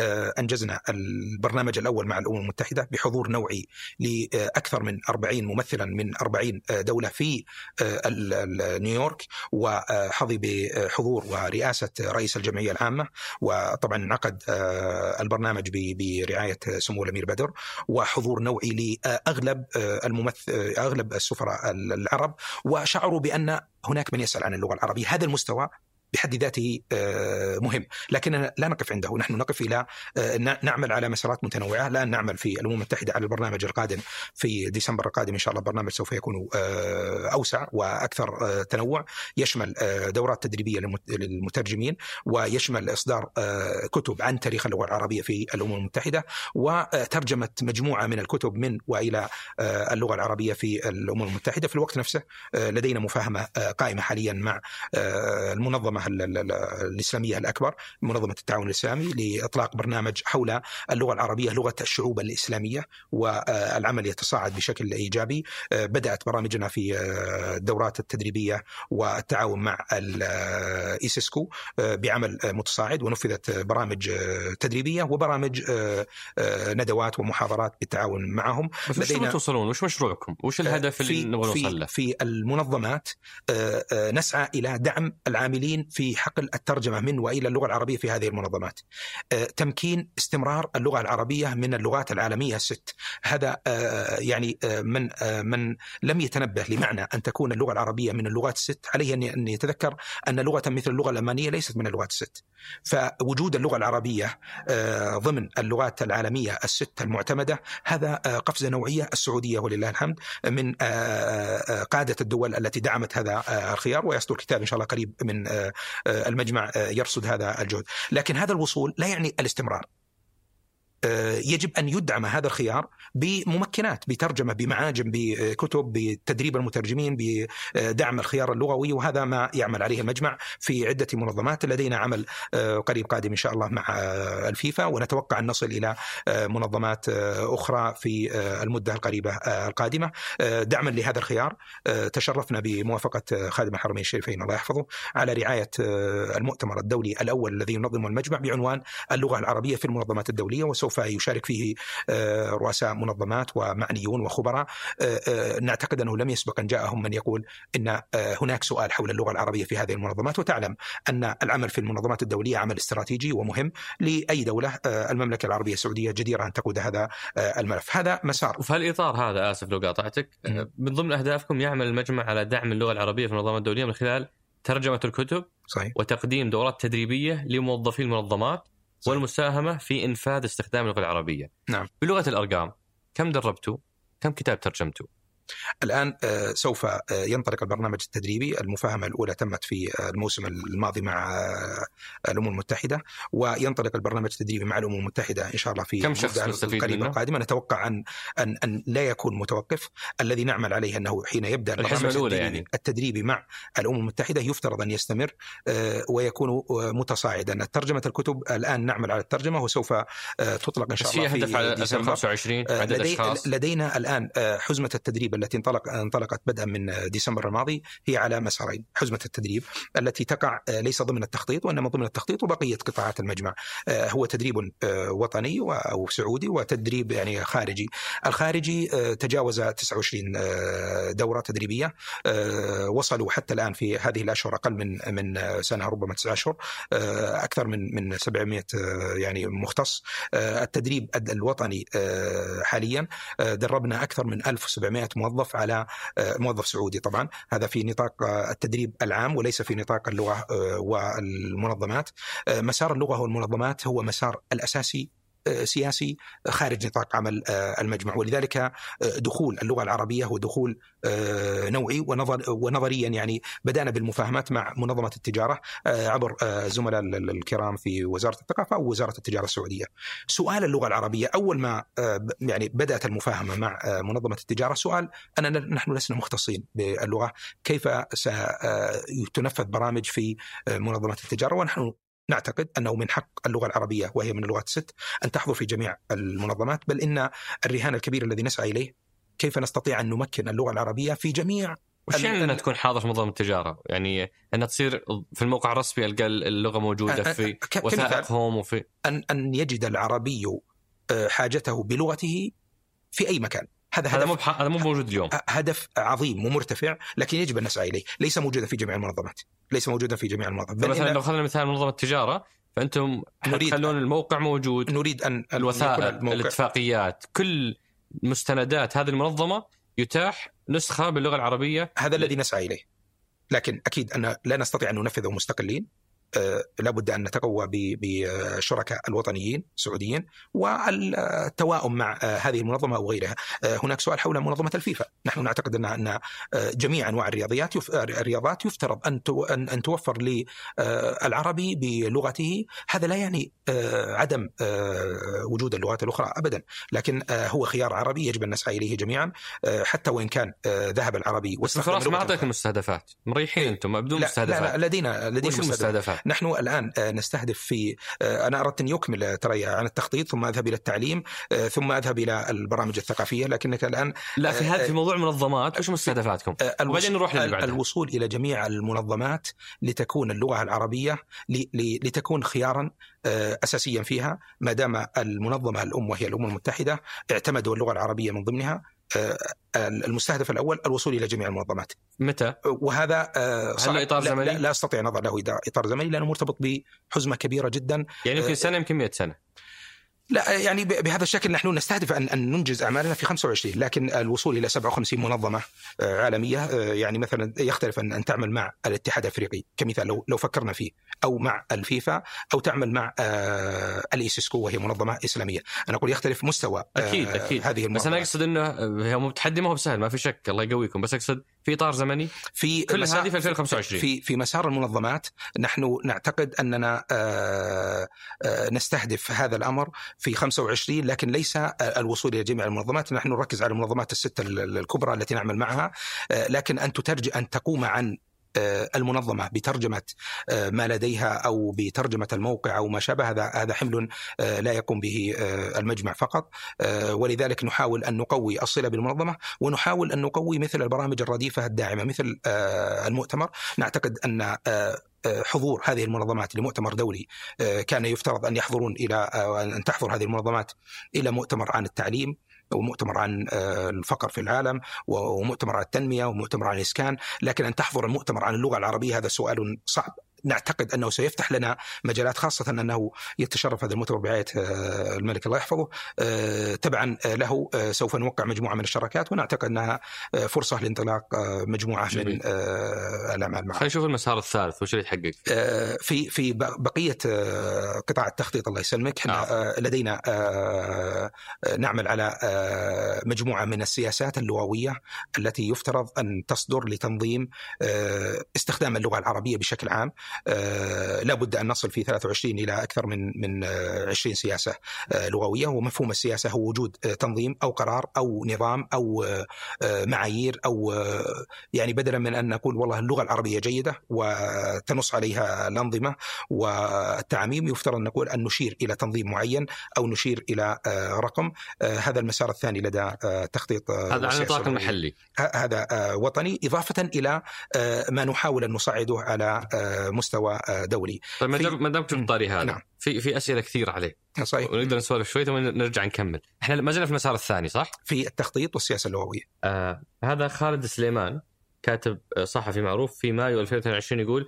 Speaker 2: أنجزنا البرنامج الأول مع الأمم المتحدة بحضور نوعي لأكثر من 40 ممثلا من 40 دولة في نيويورك، وحظي بحضور ورئاسة رئيس الجمعية العامة، وطبعا انعقد البرنامج برعاية سمو الأمير بدر، وحضور نوعي لأغلب أغلب السفراء العرب، وشعروا بأن هناك من يسأل عن اللغة العربية. هذا المستوى بحد ذاته مهم، لكننا لا نقف عنده. نحن نقف إلى نعمل على مسارات متنوعة. لا نعمل في الأمم المتحدة على البرنامج القادم في ديسمبر القادم إن شاء الله. البرنامج سوف يكون أوسع وأكثر تنوع، يشمل دورات تدريبية للمترجمين، ويشمل إصدار كتب عن تاريخ اللغة العربية في الأمم المتحدة، وترجمة مجموعة من الكتب من وإلى اللغة العربية في الأمم المتحدة. في الوقت نفسه لدينا مفاهمة قائمة حاليا مع المنظمة الإسلامية الأكبر، منظمة التعاون الإسلامي، لإطلاق برنامج حول اللغة العربية لغة الشعوب الإسلامية، والعمل يتصاعد بشكل إيجابي. بدأت برامجنا في الدورات التدريبية والتعاون مع الإيسيسكو بعمل متصاعد، ونفذت برامج تدريبية وبرامج ندوات ومحاضرات بالتعاون معهم.
Speaker 1: بس وش توصلون؟ وش مشروعكم؟ وش الهدف اللي نبغى نوصل له؟
Speaker 2: في المنظمات نسعى إلى دعم العاملين في حقل الترجمة من وإلى اللغة العربية في هذه المنظمات، تمكين استمرار اللغة العربية من اللغات العالمية الست. هذا يعني من لم يتنبه لمعنى أن تكون اللغة العربية من اللغات الست عليه أن يتذكر أن لغة مثل اللغة الألمانية ليست من اللغات الست. فوجود اللغة العربية ضمن اللغات العالمية الست المعتمدة هذا قفزة نوعية. السعودية ولله الحمد من قادة الدول التي دعمت هذا الخيار، ويصدر كتاب إن شاء الله قريب من المجمع يرصد هذا الجهد. لكن هذا الوصول لا يعني الاستمرار. يجب أن يدعم هذا الخيار بممكنات، بترجمة، بمعاجم، بكتب، بتدريب المترجمين، بدعم الخيار اللغوي، وهذا ما يعمل عليه المجمع في عدة منظمات. لدينا عمل قريب قادم إن شاء الله مع الفيفا، ونتوقع أن نصل إلى منظمات أخرى في المدة القريبة القادمة دعما لهذا الخيار. تشرفنا بموافقة خادم الحرمين الشريفين الله يحفظه على رعاية المؤتمر الدولي الأول الذي ينظمه المجمع بعنوان اللغة العربية في المنظمات الدولية، وسوف يشارك فيه رؤساء منظمات ومعنيون وخبراء. نعتقد أنه لم يسبق أن جاءهم من يقول إن هناك سؤال حول اللغة العربية في هذه المنظمات. وتعلم أن العمل في المنظمات الدولية عمل استراتيجي ومهم لأي دولة. المملكة العربية السعودية جديرة أن تقود هذا الملف. هذا مسار.
Speaker 1: وفي الإطار هذا، آسف لو قاطعتك، من ضمن أهدافكم يعمل المجمع على دعم اللغة العربية في المنظمات الدولية من خلال ترجمة الكتب.
Speaker 2: صحيح.
Speaker 1: وتقديم دورات تدريبية لموظفي المنظمات. صحيح. والمساهمة في إنفاذ استخدام اللغة العربية.
Speaker 2: نعم.
Speaker 1: بلغة الأرقام، كم دربتوا؟ كم كتاب ترجمتوا؟
Speaker 2: الآن سوف ينطلق البرنامج التدريبي. المفاهمة الأولى تمت في الموسم الماضي مع الأمم المتحدة، وينطلق البرنامج التدريبي مع الأمم المتحدة إن شاء الله في المدة القريبة القادمة. نتوقع أن لا يكون متوقف. الذي نعمل عليه أنه حين يبدأ البرنامج التدريبي مع الأمم المتحدة يفترض أن يستمر ويكون متصاعدا. ترجمة الكتب الآن نعمل على الترجمة، وسوف تطلق إن شاء الله في
Speaker 1: هدف على 2025 عدد أشخاص.
Speaker 2: لدينا الآن حزمة التدريب التي انطلقت بدءا من ديسمبر الماضي هي على مسارين. حزمة التدريب التي تقع ليس ضمن التخطيط وإنما ضمن التخطيط وبقية قطاعات المجمع، هو تدريب وطني أو سعودي، وتدريب يعني خارجي. الخارجي تجاوز 29 دورة تدريبية، وصلوا حتى الآن في هذه الأشهر أقل من سنة، ربما 9 أشهر، أكثر من 700 يعني مختص. التدريب الوطني حاليا دربنا أكثر من 1700 موظف على موظف سعودي. طبعا هذا في نطاق التدريب العام وليس في نطاق اللغة والمنظمات. مسار اللغة والمنظمات هو مسار الأساسي سياسي خارج نطاق عمل المجمع، ولذلك دخول اللغة العربية هو دخول نوعي ونظريا. يعني بدأنا بالمفاهمات مع منظمة التجارة عبر زملاء الكرام في وزارة الثقافة أو وزارة التجارة السعودية. سؤال اللغة العربية أول ما يعني بدأت المفاهمة مع منظمة التجارة سؤال نحن لسنا مختصين باللغة، كيف ستنفذ برامج في منظمة التجارة؟ ونحن نعتقد أنه من حق اللغة العربية وهي من اللغات الست أن تحظر في جميع المنظمات، بل إن الرهان الكبير الذي نسعى إليه كيف نستطيع أن نمكن اللغة العربية في جميع
Speaker 1: وش يعني أنها تكون حاضر في منظمة التجارة؟ يعني أنها تصير في الموقع الرسمي ألقى اللغة موجودة في وثائقهم وفي
Speaker 2: أن يجد العربي حاجته بلغته في أي مكان. هذا
Speaker 1: مو موجود اليوم.
Speaker 2: هدف عظيم ومرتفع، لكن يجب أن نسعى إليه. ليس موجودا في جميع المنظمات، ليس موجودا في جميع المنظمات.
Speaker 1: مثلا لو أخذنا مثال منظمة التجارة، فأنتم تخلون الموقع موجود،
Speaker 2: نريد أن
Speaker 1: الوثائق، الاتفاقيات، كل مستندات هذه المنظمة يتاح نسخة باللغة العربية.
Speaker 2: هذا الذي نسعى إليه، لكن أكيد أن لا نستطيع أن ننفذه مستقلين. لابد أن نتقوى بشركاء الوطنيين السعوديين والتواؤم مع هذه المنظمة أو غيرها. هناك سؤال حول منظمة الفيفا. نحن نعتقد أن جميع أنواع الرياضات يفترض أن توفر للعربي بلغته. هذا لا يعني عدم وجود اللغات الأخرى أبدا، لكن هو خيار عربي يجب أن نسعى إليه جميعا، حتى وإن كان ذهب العربي.
Speaker 1: بس خلاص ما أعطيك المستهدفات، مريحين أنتم بدون مستهدفات.
Speaker 2: لا لدينا
Speaker 1: المستهدفات.
Speaker 2: نحن الآن نستهدف في أنا أردت أن يكمل ترى عن التخطيط، ثم أذهب إلى التعليم، ثم أذهب إلى البرامج الثقافية. لكنك الآن
Speaker 1: لا في هذا في موضوع منظمات، وش مستهدفاتكم؟ وبعدين نروح للي بعدها.
Speaker 2: الوصول إلى جميع المنظمات لتكون اللغة العربية لتكون خيارا أساسيا فيها، ما دام المنظمة الأم وهي الأمم المتحدة اعتمدوا اللغة العربية من ضمنها. المستهدف الأول الوصول إلى جميع المنظمات.
Speaker 1: متى؟
Speaker 2: وهذا
Speaker 1: هل إطار زمني؟
Speaker 2: لا أستطيع أن أضع له إطار زمني لأنه مرتبط بحزمة كبيرة جدا.
Speaker 1: يعني يمكن سنة، يمكن 100 سنة.
Speaker 2: لا يعني بهذا الشكل نحن نستهدف أن ننجز أعمالنا في 25، لكن الوصول إلى 57 منظمة عالمية يعني مثلا يختلف أن تعمل مع الاتحاد الأفريقي كمثال لو فكرنا فيه، أو مع الفيفا، أو تعمل مع الإيسيسكو وهي منظمة إسلامية. أنا أقول يختلف مستوى
Speaker 1: أكيد
Speaker 2: هذه المنظمة.
Speaker 1: بس أنا أقصد أنه هي متحدي ما هو بسهل، ما في شك، الله يقويكم، بس أقصد في إطار زمني
Speaker 2: في
Speaker 1: كل هذه في 2025
Speaker 2: في مسار المنظمات. نحن نعتقد أننا نستهدف هذا الأمر في 25، لكن ليس الوصول إلى جميع المنظمات. نحن نركز على المنظمات الستة الكبرى التي نعمل معها، لكن أن تقوم عن المنظمة بترجمة ما لديها أو بترجمة الموقع أو ما شابه، هذا حمل لا يقوم به المجمع فقط. ولذلك نحاول أن نقوي الصلة بالمنظمة، ونحاول أن نقوي مثل البرامج الرديفة الداعمة مثل المؤتمر. نعتقد أن حضور هذه المنظمات لمؤتمر دولي كان يفترض أن يحضرون إلى أن تحضر هذه المنظمات إلى مؤتمر عن التعليم، ومؤتمر عن الفقر في العالم، ومؤتمر عن التنمية، ومؤتمر عن الإسكان. لكن أن تحضر المؤتمر عن اللغة العربية هذا سؤال صعب. نعتقد أنه سيفتح لنا مجالات، خاصة أنه يتشرف هذا المؤتمر برعاية الملك الله يحفظه. تبعا له سوف نوقع مجموعة من الشراكات، ونعتقد أنها فرصة لانطلاق مجموعة من الأعمال معه.
Speaker 1: خلينا نشوف المسار الثالث وش اللي يحقق
Speaker 2: في بقية قطاع التخطيط. الله يسلمك، احنا لدينا نعمل على مجموعة من السياسات اللغوية التي يفترض أن تصدر لتنظيم استخدام اللغة العربية بشكل عام. لا بد أن نصل في 23 إلى أكثر من 20 سياسة لغوية. ومفهوم السياسة هو وجود تنظيم أو قرار أو نظام أو معايير، أو يعني بدلا من أن نقول والله اللغة العربية جيدة وتنص عليها الأنظمة والتعميم، يفترض أن نقول أن نشير إلى تنظيم معين أو نشير إلى رقم. هذا المسار الثاني لدى تخطيط.
Speaker 1: هذا على النطاق المحلي،
Speaker 2: هذا وطني، إضافة إلى ما نحاول أن نصعده على مستوى دولي.
Speaker 1: طيب ما دام كنت طاري هذا،
Speaker 2: نعم.
Speaker 1: في أسئلة كثير عليه
Speaker 2: صحيح،
Speaker 1: ونقدر نسولف شوي ثم نرجع نكمل. احنا ما زلنا في المسار الثاني صح؟
Speaker 2: في التخطيط والسياسة اللغوية.
Speaker 1: هذا خالد سليمان كاتب صحفي معروف في مايو 2022 يقول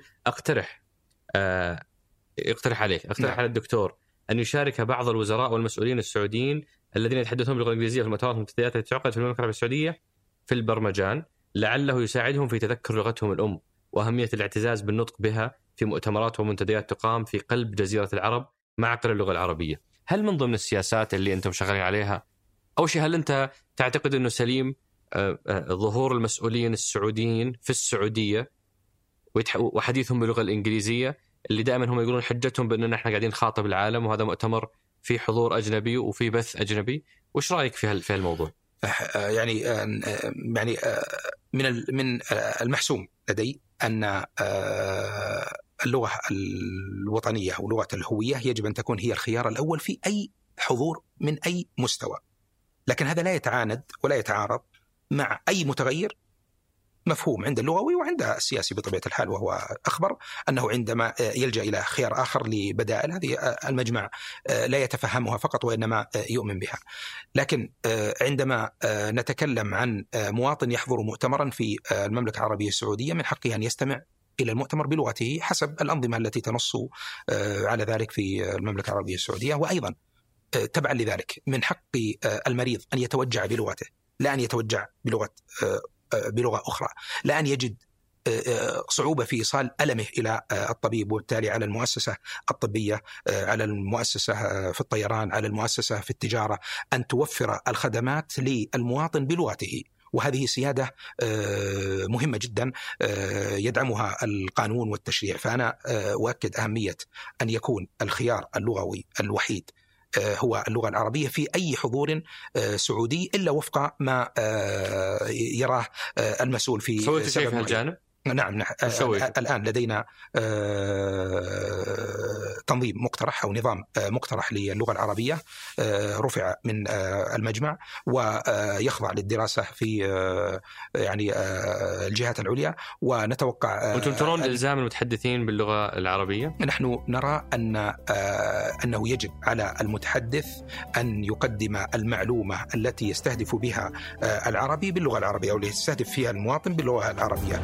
Speaker 1: اقترح على الدكتور أن يشارك بعض الوزراء والمسؤولين السعوديين الذين يتحدثون باللغة الإنجليزية في المؤتمرات والمنتديات التي تعقد في المملكة العربية السعودية في البرمجان، لعله يساعدهم في تذكر لغتهم الأم وأهمية الاعتزاز بالنطق بها في مؤتمرات ومنتديات تقام في قلب جزيرة العرب معقل اللغة العربية. هل من ضمن السياسات اللي أنتم شغالين عليها أو شيء، هل أنت تعتقد أنه سليم ظهور المسؤولين السعوديين في السعودية وحديثهم باللغة الإنجليزية، اللي دائما هم يقولون حجتهم بأننا احنا قاعدين نخاطب العالم وهذا مؤتمر في حضور أجنبي وفي بث أجنبي؟ وش رأيك في الموضوع؟
Speaker 2: يعني من المحسوم لدي أن اللغة الوطنية ولغة الهوية يجب أن تكون هي الخيار الأول في أي حضور من أي مستوى، لكن هذا لا يتعاند ولا يتعارض مع أي متغير مفهوم عند اللغوي وعند السياسي بطبيعة الحال، وهو أخبر أنه عندما يلجأ إلى خيار آخر لبدائل، هذه المجمع لا يتفهمها فقط وإنما يؤمن بها. لكن عندما نتكلم عن مواطن يحضر مؤتمرا في المملكة العربية السعودية، من حقه أن يستمع إلى المؤتمر بلغته حسب الأنظمة التي تنص على ذلك في المملكة العربية السعودية. وأيضا تبعا لذلك من حق المريض أن يتوجع بلغته، لا أن يتوجع بلغة أخرى، لا أن يجد صعوبة في إيصال ألمه إلى الطبيب، وبالتالي على المؤسسة الطبية، على المؤسسة في الطيران، على المؤسسة في التجارة أن توفر الخدمات للمواطن بلغته. وهذه سيادة مهمة جدا يدعمها القانون والتشريع. فأنا أؤكد أهمية أن يكون الخيار اللغوي الوحيد هو اللغة العربية في أي حضور سعودي، إلا وفق ما يراه المسؤول في
Speaker 1: سبب الجانب.
Speaker 2: نعم الآن لدينا تنظيم مقترح أو نظام مقترح للغة العربية رفع من المجمع ويخضع للدراسة في يعني الجهات العليا، ونتوقع.
Speaker 1: وأنتم ترون إلزام المتحدثين باللغة العربية؟
Speaker 2: نحن نرى أنه يجب على المتحدث أن يقدم المعلومة التي يستهدف بها العربي باللغة العربية، أو يستهدف فيها المواطن باللغة العربية.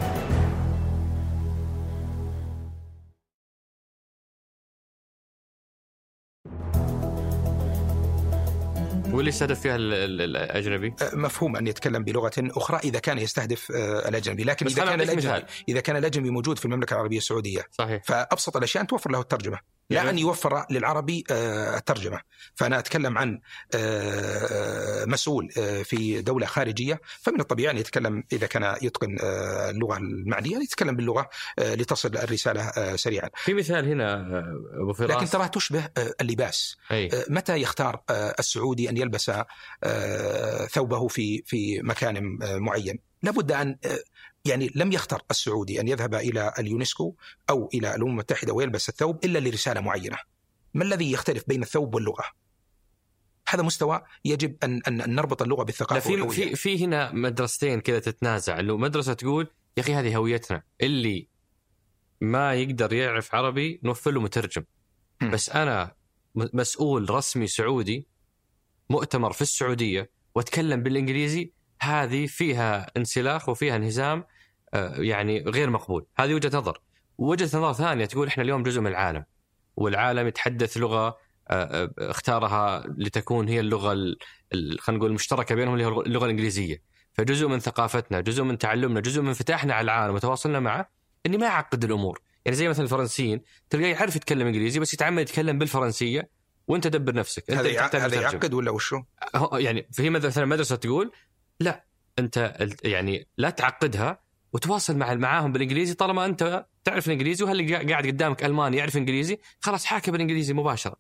Speaker 1: واللي يستهدف فيها الأجنبي
Speaker 2: مفهوم أن يتكلم بلغة أخرى إذا كان يستهدف الأجنبي، لكن إذا كان الأجنبي موجود في المملكة العربية السعودية،
Speaker 1: صحيح،
Speaker 2: فأبسط الأشياء أن توفر له الترجمة، لا أن يوفر للعربي الترجمة. فأنا أتكلم عن مسؤول في دولة خارجية، فمن الطبيعي أن يتكلم إذا كان يتقن اللغة المعنية يتكلم باللغة لتصل الرسالة سريعا.
Speaker 1: في مثال هنا أبو فراس،
Speaker 2: لكن ترى تشبه اللباس. متى يختار السعودي أن يلبس ثوبه في مكان معين؟ لابد أن يعني لم يختر السعودي أن يذهب إلى اليونسكو أو إلى الأمم المتحدة ويلبس الثوب إلا لرسالة معينة. ما الذي يختلف بين الثوب واللغة؟ هذا مستوى يجب أن نربط اللغة بالثقافة.
Speaker 1: في هنا مدرستين كذا تتنازع، اللي مدرسة تقول يا أخي هذه هويتنا، اللي ما يقدر يعرف عربي نوفر له مترجم. بس أنا مسؤول رسمي سعودي مؤتمر في السعودية واتكلم بالإنجليزي، هذه فيها انسلاخ وفيها انهزام يعني غير مقبول. هذه وجهة نظر. وجهة نظر ثانية تقول إحنا اليوم جزء من العالم، والعالم يتحدث لغة اختارها لتكون هي اللغة خلينا نقول المشتركة بينهم، اللي هي اللغة الإنجليزية. فجزء من ثقافتنا، جزء من تعلمنا، جزء من انفتاحنا على العالم وتواصلنا معه إني ما يعقد الأمور. يعني زي مثلا الفرنسيين تلقاه يعرف يتكلم إنجليزي بس يتعمد يتكلم بالفرنسية، وانت دبر نفسك.
Speaker 2: هذا يعقد ولا وشو؟
Speaker 1: يعني في مثلا مدرسة تقول لا، انت يعني لا تعقدها وتواصل معاهم بالانجليزي، طالما انت تعرف الانجليزي وهل قاعد قدامك الماني يعرف انجليزي، خلاص حاكي بالانجليزي مباشره.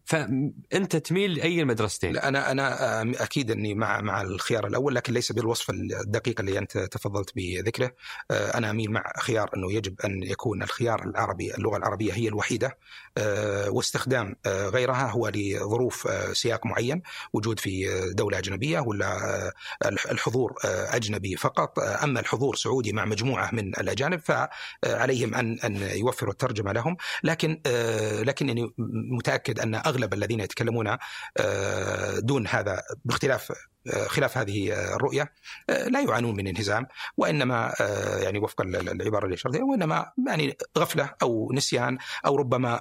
Speaker 1: فانت تميل لاي المدرستين؟
Speaker 2: لا انا اكيد اني مع الخيار الاول، لكن ليس بالوصف الدقيق اللي انت تفضلت بذكره. انا اميل مع خيار انه يجب ان يكون الخيار العربي، اللغه العربيه هي الوحيده، واستخدام غيرها هو لظروف سياق معين، وجود في دوله اجنبيه ولا الحضور اجنبي فقط. اما الحضور سعودي مع مجموعه من الاجانب فعليهم أن يوفروا الترجمة لهم. لكنني متأكد أن أغلب الذين يتكلمون دون هذا خلاف هذه الرؤية لا يعانون من انهزام، وإنما يعني وفق العبارة اللي شرحتها، وإنما يعني غفلة أو نسيان، أو ربما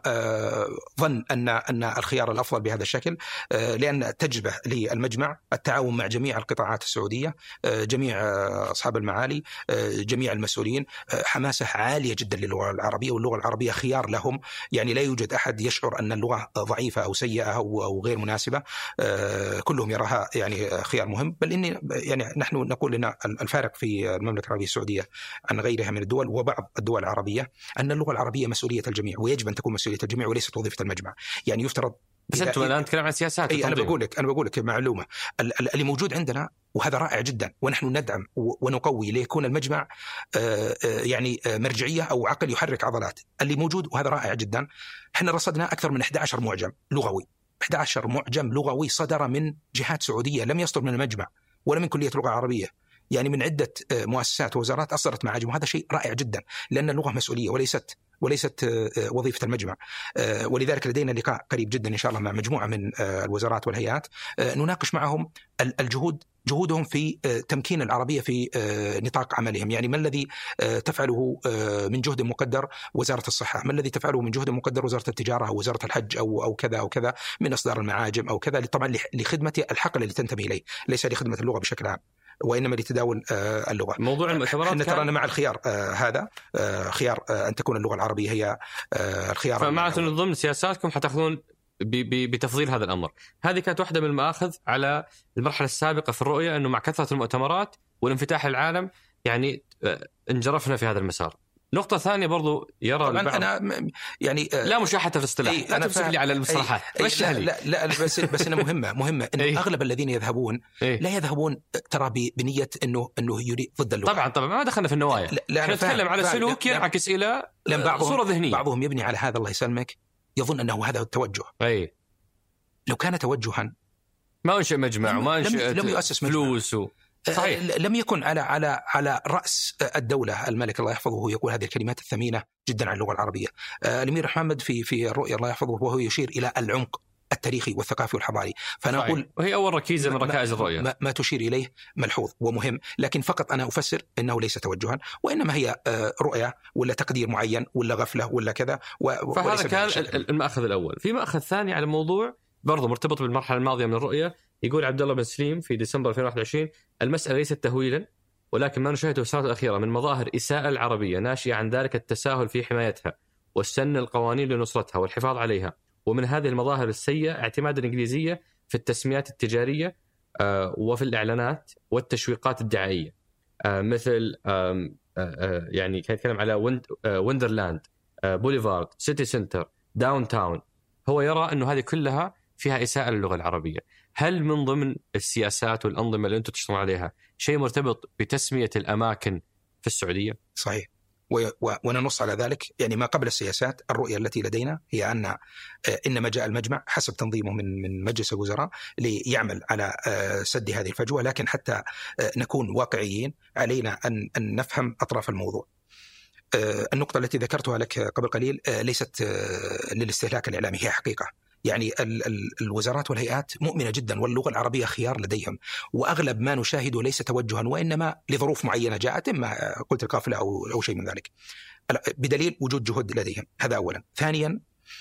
Speaker 2: ظن أن الخيار الأفضل بهذا الشكل، لأن تجربة للمجمع التعاون مع جميع القطاعات السعودية، جميع أصحاب المعالي، جميع المسؤولين، حماسة عالية جدا للغة العربية، واللغة العربية خيار لهم. يعني لا يوجد أحد يشعر أن اللغة ضعيفة أو سيئة أو غير مناسبة، كلهم يراها يعني خيار مهم. بل إني يعني نحن نقول لنا الفارق في المملكة العربية السعودية عن غيرها من الدول وبعض الدول العربية أن اللغة العربية مسؤولية الجميع، ويجب أن تكون مسؤولية الجميع وليست وظيفة المجمع. يعني يفترض
Speaker 1: بس أنتم الآن تتكلم عن سياسات.
Speaker 2: أنا بقول لك معلومة اللي موجود عندنا، وهذا رائع جدا، ونحن ندعم ونقوي ليكون المجمع يعني مرجعية أو عقل يحرك عضلات. اللي موجود وهذا رائع جدا. احنا رصدنا أكثر من 11 معجم لغوي، 11 معجم لغوي صدر من جهات سعودية، لم يصدر من المجمع ولا من كلية لغة عربية. يعني من عدة مؤسسات ووزارات أصدرت معاجم، وهذا شيء رائع جدا، لأن اللغة مسؤولية وليست وظيفة المجمع. ولذلك لدينا لقاء قريب جدا إن شاء الله مع مجموعة من الوزارات والهيئات نناقش معهم جهودهم في تمكين العربية في نطاق عملهم. يعني ما الذي تفعله من جهد مقدر وزارة الصحة، ما الذي تفعله من جهد مقدر وزارة التجارة أو وزارة الحج أو كذا أو كذا من إصدار المعاجم أو كذا، طبعا لخدمة الحقل اللي تنتمي إليه، ليس لخدمة اللغة بشكل عام، وإنما لتداول اللغة.
Speaker 1: موضوع المؤتمرات
Speaker 2: نترانا مع الخيار هذا خيار أن تكون اللغة العربية هي الخيار.
Speaker 1: فمعناته من ضمن سياساتكم حتأخذون بتفضيل هذا الأمر. هذه كانت واحدة من المآخذ على المرحلة السابقة في الرؤية، أنه مع كثرة المؤتمرات والانفتاح العالم يعني انجرفنا في هذا المسار. نقطة ثانية برضو يرى
Speaker 2: أنا يعني
Speaker 1: لا مشاحة في الاصطلاح، لا تمسك لي على المصطلحات.
Speaker 2: لا بس أنا مهمة إنه أغلب الذين يذهبون لا يذهبون ترى بنية إنه يريد ضد اللغة.
Speaker 1: طبعا ما دخلنا في النوايا، احنا نتكلم على سلوك ينعكس إلى صورة ذهنية.
Speaker 2: بعضهم يبني على هذا، الله يسلمك، يظن أنه هذا التوجه. لو كان توجها
Speaker 1: ما أنشئ مجمع وما أنشئ
Speaker 2: لم يؤسس
Speaker 1: فلوس
Speaker 2: صحيح. لم يكن على رأس الدولة الملك الله يحفظه وهو يقول هذه الكلمات الثمينة جدا عن اللغة العربية. الأمير محمد في الرؤية الله يحفظه وهو يشير إلى العمق التاريخي والثقافي والحضاري. فأنا أقول
Speaker 1: وهي أول ركيزة من ركائز الرؤية.
Speaker 2: ما تشير إليه ملحوظ ومهم، لكن فقط أنا أفسر أنه ليس توجها، وإنما هي رؤية ولا تقدير معين ولا غفلة ولا كذا.
Speaker 1: فهذا كان المأخذ الأول. في مأخذ ثاني على موضوع برضو مرتبط بالمرحلة الماضية من الرؤية. يقول عبد الله بن سليم في ديسمبر 2021: المسألة ليست تهويلا، ولكن ما نشاهده في السنوات الأخيرة من مظاهر إساءة العربية ناشئة عن ذلك التساهل في حمايتها والسن القوانين لنصرتها والحفاظ عليها. ومن هذه المظاهر السيئة اعتماد الإنجليزية في التسميات التجارية وفي الإعلانات والتشويقات الدعائية، مثل يعني كان يتكلم على ويندرلاند، بوليفارد، سيتي سنتر، داون تاون. هو يرى أنه هذه كلها فيها إساءة للغة العربية. هل من ضمن السياسات والأنظمة اللي أنتم تشتغلون عليها شيء مرتبط بتسمية الأماكن في السعودية؟
Speaker 2: صحيح، وننص على ذلك. يعني ما قبل السياسات، الرؤية التي لدينا هي أن إنما جاء المجمع حسب تنظيمه من مجلس الوزراء ليعمل على سد هذه الفجوة، لكن حتى نكون واقعيين علينا أن نفهم أطراف الموضوع. النقطة التي ذكرتها لك قبل قليل ليست للاستهلاك الإعلامي، هي حقيقة. يعني الوزارات والهيئات مؤمنة جدا واللغة العربية خيار لديهم، وأغلب ما نشاهده ليس توجها وإنما لظروف معينة جاءت، إما قلت القافلة أو شيء من ذلك، بدليل وجود جهد لديهم. هذا أولا. ثانيا،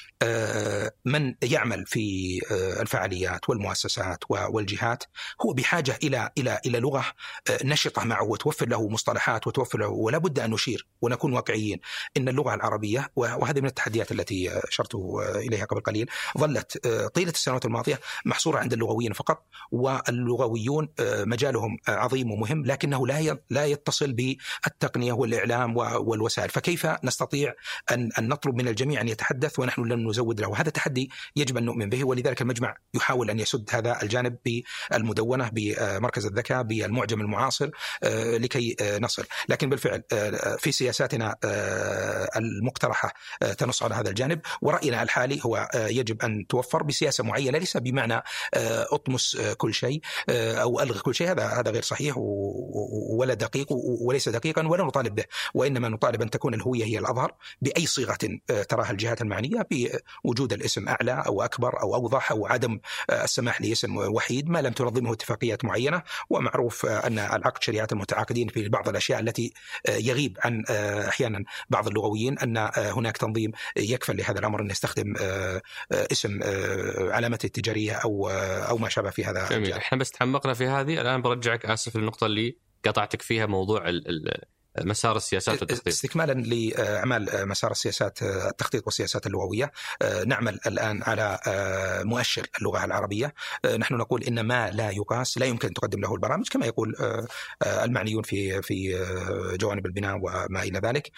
Speaker 2: من يعمل في الفعاليات والمؤسسات والجهات هو بحاجة إلى لغة نشطة معه وتوفر له مصطلحات وتوفر له، ولا بد أن نشير ونكون واقعيين إن اللغة العربية، وهذه من التحديات التي أشرت إليها قبل قليل، ظلت طيلة السنوات الماضية محصورة عند اللغويين فقط، واللغويون مجالهم عظيم ومهم لكنه لا يتصل بالتقنية والإعلام والوسائل. فكيف نستطيع أن نطلب من الجميع أن يتحدث ونحن لم نزود له؟ هذا تحدي يجب أن نؤمن به، ولذلك المجمع يحاول أن يسد هذا الجانب بالمدونة، بمركز الذكاء، بالمعجم المعاصر، لكي نصل. لكن بالفعل في سياساتنا المقترحة تنص على هذا الجانب، ورأينا الحالي هو يجب أن توفر بسياسة معينة، ليس بمعنى أطمس كل شيء أو ألغي كل شيء، هذا غير صحيح ولا دقيق وليس دقيقا ولا نطالب به، وإنما نطالب أن تكون الهوية هي الأظهر بأي صيغة تراها الجهات المعنية، بوجود الاسم أعلى أو أكبر أو أوضح، أو عدم السماح لاسم وحيد ما لم تنظمه اتفاقيات معينة. ومعروف أن العقد شريعة المتعاقدين في بعض الأشياء التي يغيب عن أحيانا بعض اللغويين أن هناك تنظيم يكفل لهذا الأمر أن يستخدم اسم علامته التجارية أو ما شابه في هذا.
Speaker 1: جميل. احنا بس تعمقنا في هذه، الآن برجعك آسف للنقطة اللي قطعتك فيها، موضوع مسار السياسات والتخطيط.
Speaker 2: استكمالا لأعمال مسار السياسات التخطيط والسياسات اللغوية، نعمل الآن على مؤشر اللغة العربية. نحن نقول إن ما لا يقاس لا يمكن تقدم له البرامج، كما يقول المعنيون في جوانب البناء وما إلى ذلك.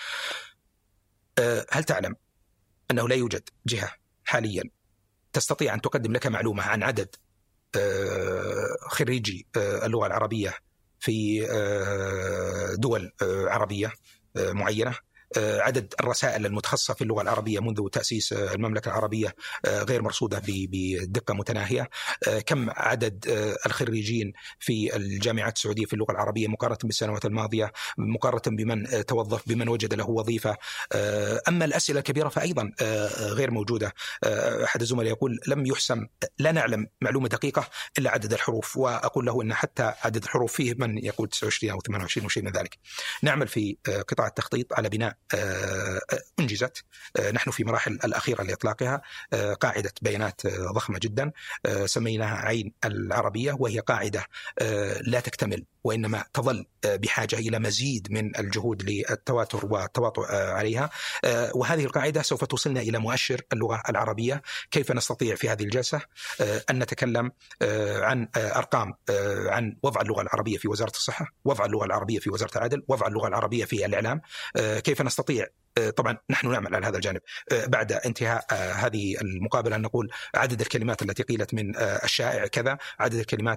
Speaker 2: هل تعلم أنه لا يوجد جهة حاليا تستطيع أن تقدم لك معلومة عن عدد خريجي اللغة العربية في دول عربية معينة؟ عدد الرسائل المتخصصة في اللغة العربية منذ تأسيس المملكة العربية غير مرصودة بدقة متناهية. كم عدد الخريجين في الجامعات السعودية في اللغة العربية مقارنة بالسنوات الماضية، مقارنة بمن توظف، بمن وجد له وظيفة. أما الأسئلة الكبيرة فأيضا غير موجودة. أحد الزملاء يقول لم يحسم، لا نعلم معلومة دقيقة إلا عدد الحروف، وأقول له أن حتى عدد الحروف فيه من يقول 29 أو 28 وشيء من ذلك. نعمل في قطاع التخطيط على بناء أنجزت، نحن في مراحل الأخيرة لإطلاقها، قاعدة بيانات ضخمة جدا سميناها عين العربية، وهي قاعدة لا تكتمل وإنما تظل بحاجة إلى مزيد من الجهود للتواتر والتواطؤ عليها. وهذه القاعدة سوف توصلنا إلى مؤشر اللغة العربية. كيف نستطيع في هذه الجلسة أن نتكلم عن أرقام، عن وضع اللغة العربية في وزارة الصحة، وضع اللغة العربية في وزارة العدل، وضع اللغة العربية في الإعلام. كيف نستطيع، طبعا نحن نعمل على هذا الجانب، بعد انتهاء هذه المقابلة نقول عدد الكلمات التي قيلت من الشائع كذا، عدد الكلمات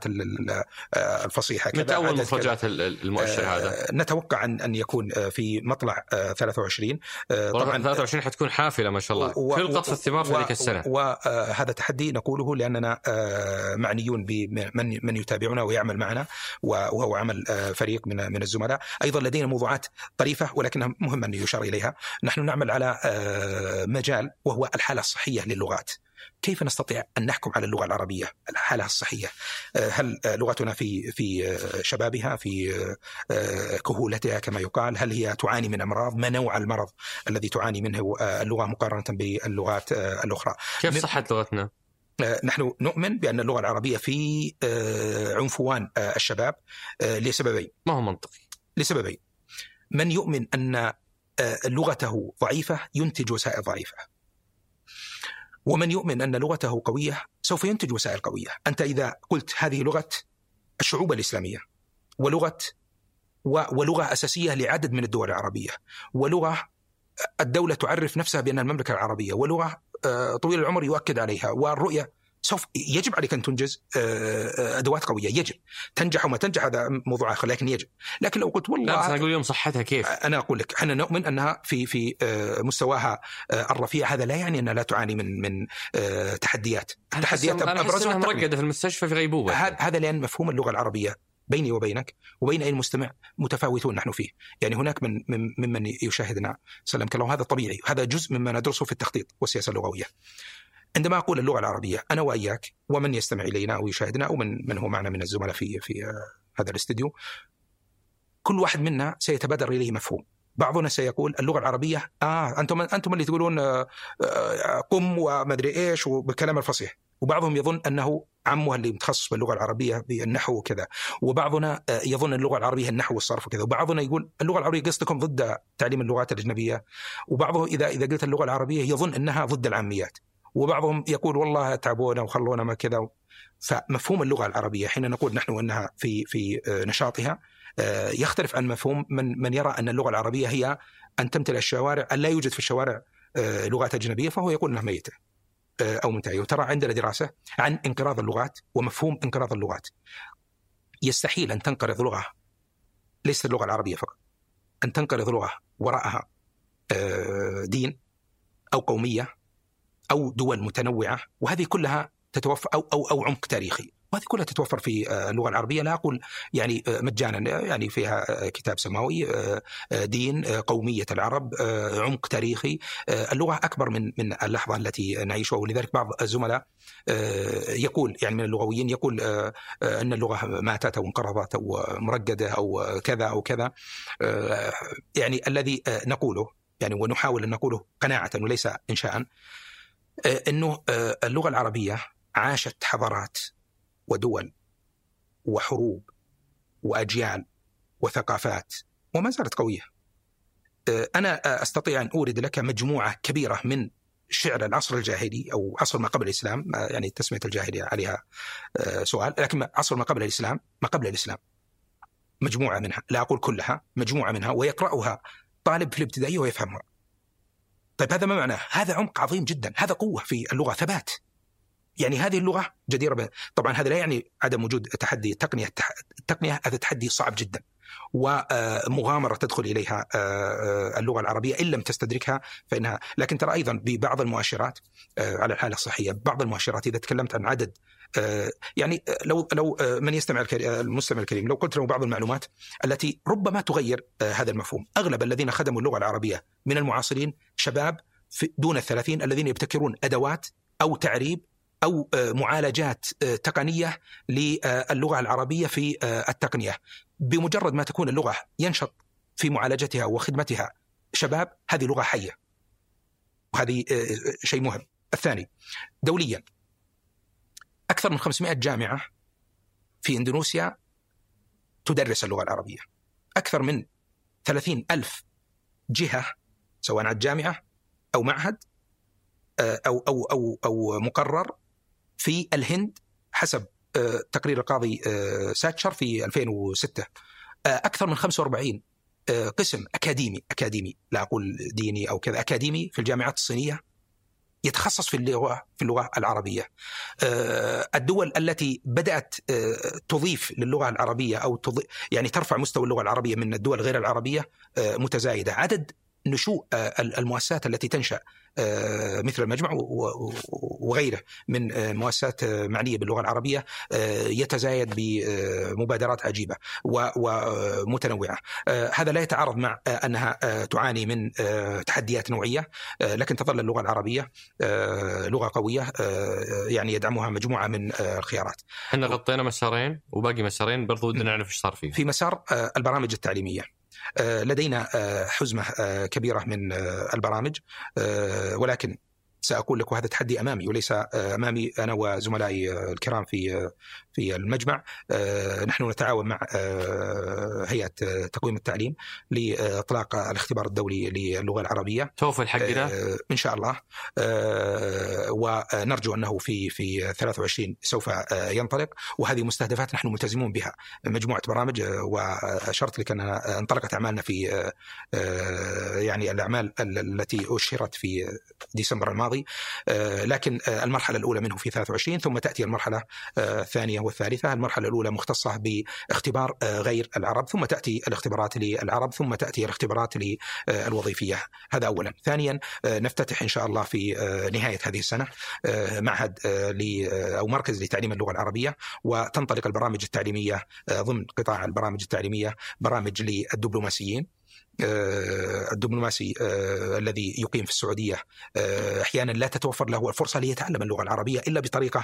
Speaker 2: الفصيحة كذا.
Speaker 1: متى أول مفاجأة المؤشر هذا؟
Speaker 2: نتوقع أن يكون في مطلع 23.
Speaker 1: طبعا 23 حتكون حافلة ما شاء الله في قطف الثمار في ذيك السنة.
Speaker 2: وهذا تحدي نقوله لأننا معنيون بمن يتابعنا ويعمل معنا، وهو عمل فريق من الزملاء. أيضا لدينا موضوعات طريفة ولكنها مهم أن يشار إليها. نحن نعمل على مجال وهو الحالة الصحية للغات. كيف نستطيع أن نحكم على اللغة العربية الحالة الصحية؟ هل لغتنا في شبابها، في كهولتها كما يقال؟ هل هي تعاني من أمراض؟ ما نوع المرض الذي تعاني منه اللغة مقارنة باللغات الأخرى؟
Speaker 1: كيف صحة لغتنا؟
Speaker 2: نحن نؤمن بأن اللغة العربية في عنفوان الشباب لسببين.
Speaker 1: ما هو منطقي؟
Speaker 2: لسببين. من يؤمن أن لغته ضعيفة ينتج وسائل ضعيفة، ومن يؤمن أن لغته قوية سوف ينتج وسائل قوية. أنت إذا قلت هذه لغة الشعوب الإسلامية، ولغة أساسية لعدد من الدول العربية، ولغة الدولة تعرف نفسها بأنها المملكة العربية، ولغة طويل العمر يؤكد عليها، والرؤية، يجب عليك أن تنجز أدوات قوية. يجب تنجح وما تنجح هذا موضوع آخر، لكن يجب. لكن لو قلت والله،
Speaker 1: لا بس أنا أقول اليوم صحتها كيف؟
Speaker 2: أنا أقول لك احنا نؤمن أنها في مستواها الرفيع. هذا لا يعني أنها لا تعاني من تحديات
Speaker 1: أبرزها مرقدة في المستشفى في غيبوبة.
Speaker 2: هذا لأن مفهوم اللغة العربية بيني وبينك وبين أي مستمع متفاوتون نحن فيه. يعني هناك ممن يشاهدنا سلمك الله، هذا طبيعي، هذا جزء مما ندرسه في التخطيط والسياسة اللغوية. عندما أقول اللغة العربية، أنا وإياك ومن يستمع إلينا أو يشاهدنا أو من هو معنا من الزملاء في هذا الاستديو، كل واحد منا سيتبادر إليه مفهوم. بعضنا سيقول اللغة العربية أنتم اللي تقولون قم وما أدري إيش وبالكلام الفصيح، وبعضهم يظن أنه عمه اللي متخصص باللغة العربية بالنحو وكذا، وبعضنا يظن اللغة العربية النحو والصرف وكذا، وبعضنا يقول اللغة العربية قصدكم ضد تعليم اللغات الأجنبية، وبعضهم إذا قلت اللغة العربية يظن أنها ضد العاميات، وبعضهم يقول والله تعبونا وخلونا ما كذا. فمفهوم اللغة العربية حين نقول نحن أنها في نشاطها يختلف عن مفهوم من يرى أن اللغة العربية هي أن تمتلئ الشوارع، أن لا يوجد في الشوارع لغات أجنبية، فهو يقول أنها ميتة أو منتهية. وترى عندنا دراسة عن انقراض اللغات ومفهوم انقراض اللغات. يستحيل أن تنقرض لغة، ليست اللغة العربية فقط، أن تنقرض لغة وراءها دين أو قومية أو دول متنوعة، وهذه كلها تتوفر أو عمق تاريخي، وهذه كلها تتوفر في اللغة العربية. لا أقول يعني مجانا، يعني فيها كتاب سماوي، دين، قومية العرب، عمق تاريخي. اللغة أكبر من اللحظة التي نعيشها. ولذلك بعض الزملاء يقول، يعني من اللغويين، يقول أن اللغة ماتت أو انقرضت أو مرقدة أو كذا أو كذا. يعني الذي نقوله يعني ونحاول أن نقوله قناعة وليس إنشاء، أنه اللغة العربية عاشت حضارات ودول وحروب وأجيال وثقافات وما زالت قوية. أنا أستطيع أن أورد لك مجموعة كبيرة من شعر العصر الجاهلي أو عصر ما قبل الإسلام، يعني تسمية الجاهلية عليها سؤال، لكن عصر ما قبل الإسلام، مجموعة منها، لا أقول كلها، مجموعة منها، ويقرأها طالب في الابتدائية ويفهمها. طيب هذا ما معناه؟ هذا عمق عظيم جدا، هذا قوة في اللغة، ثبات. يعني هذه اللغة جديرة طبعا هذا لا يعني عدم وجود تحدي التقنية. التقنية هذا تحدي صعب جدا، ومغامرة تدخل إليها اللغة العربية إن لم تستدركها فإنها. لكن ترى أيضا ببعض المؤشرات على الحالة الصحية، بعض المؤشرات إذا تكلمت عن عدد، يعني لو من يستمع المستمع الكريم، لو قلت له بعض المعلومات التي ربما تغير هذا المفهوم. أغلب الذين خدموا اللغة العربية من المعاصرين شباب دون 30 الذين يبتكرون أدوات أو تعريب أو معالجات تقنية للغة العربية في التقنية. بمجرد ما تكون اللغة ينشط في معالجتها وخدمتها شباب، هذه لغة حية، وهذه شيء مهم. الثاني، دوليا أكثر من 500 جامعة في إندونيسيا تدرس اللغة العربية. أكثر من 30,000 جهة سواء على الجامعة أو معهد أو مقرر في الهند حسب تقرير القاضي ساتشر في 2006. أكثر من 45 قسم أكاديمي لا أقول ديني أو كذا، أكاديمي في الجامعات الصينية يتخصص في اللغة العربية. الدول التي بدأت تضيف للغة العربية أو يعني ترفع مستوى اللغة العربية من الدول غير العربية متزايدة. عدد نشوء المؤسسات التي تنشأ مثل المجمع وغيره من مؤسسات معنية باللغة العربية يتزايد بمبادرات عجيبة ومتنوعة. هذا لا يتعارض مع أنها تعاني من تحديات نوعية، لكن تظل اللغة العربية لغة قوية يعني يدعمها مجموعة من الخيارات.
Speaker 1: احنا غطينا مسارين وباقي مسارين برضو ودنا نعرف ايش صار فيه.
Speaker 2: في مسار البرامج التعليمية لدينا حزمة كبيرة من البرامج، ولكن سأقول لك وهذا تحدي أمامي وليس أمامي أنا وزملائي الكرام في المجمع. نحن نتعاون مع هيئة تقويم التعليم لإطلاق الاختبار الدولي للغة العربية
Speaker 1: توفل حقنا
Speaker 2: إن شاء الله، ونرجو أنه في 23 سوف ينطلق، وهذه مستهدفات نحن ملتزمون بها مجموعة برامج. وأشرت لك أن انطلقت أعمالنا في يعني الأعمال التي أشهرت في ديسمبر الماضي، لكن المرحلة الأولى منه في 23، ثم تأتي المرحلة الثانية والثالثة. المرحلة الأولى مختصة باختبار غير العرب، ثم تأتي الاختبارات للعرب، ثم تأتي الاختبارات للوظيفية. هذا أولا. ثانيا، نفتتح إن شاء الله في نهاية هذه السنة معهد أو مركز لتعليم اللغة العربية، وتنطلق البرامج التعليمية ضمن قطاع البرامج التعليمية برامج للدبلوماسيين. الدبلوماسي الذي يقيم في السعودية أحيانا لا تتوفر له الفرصة ليتعلم اللغة العربية إلا بطريقة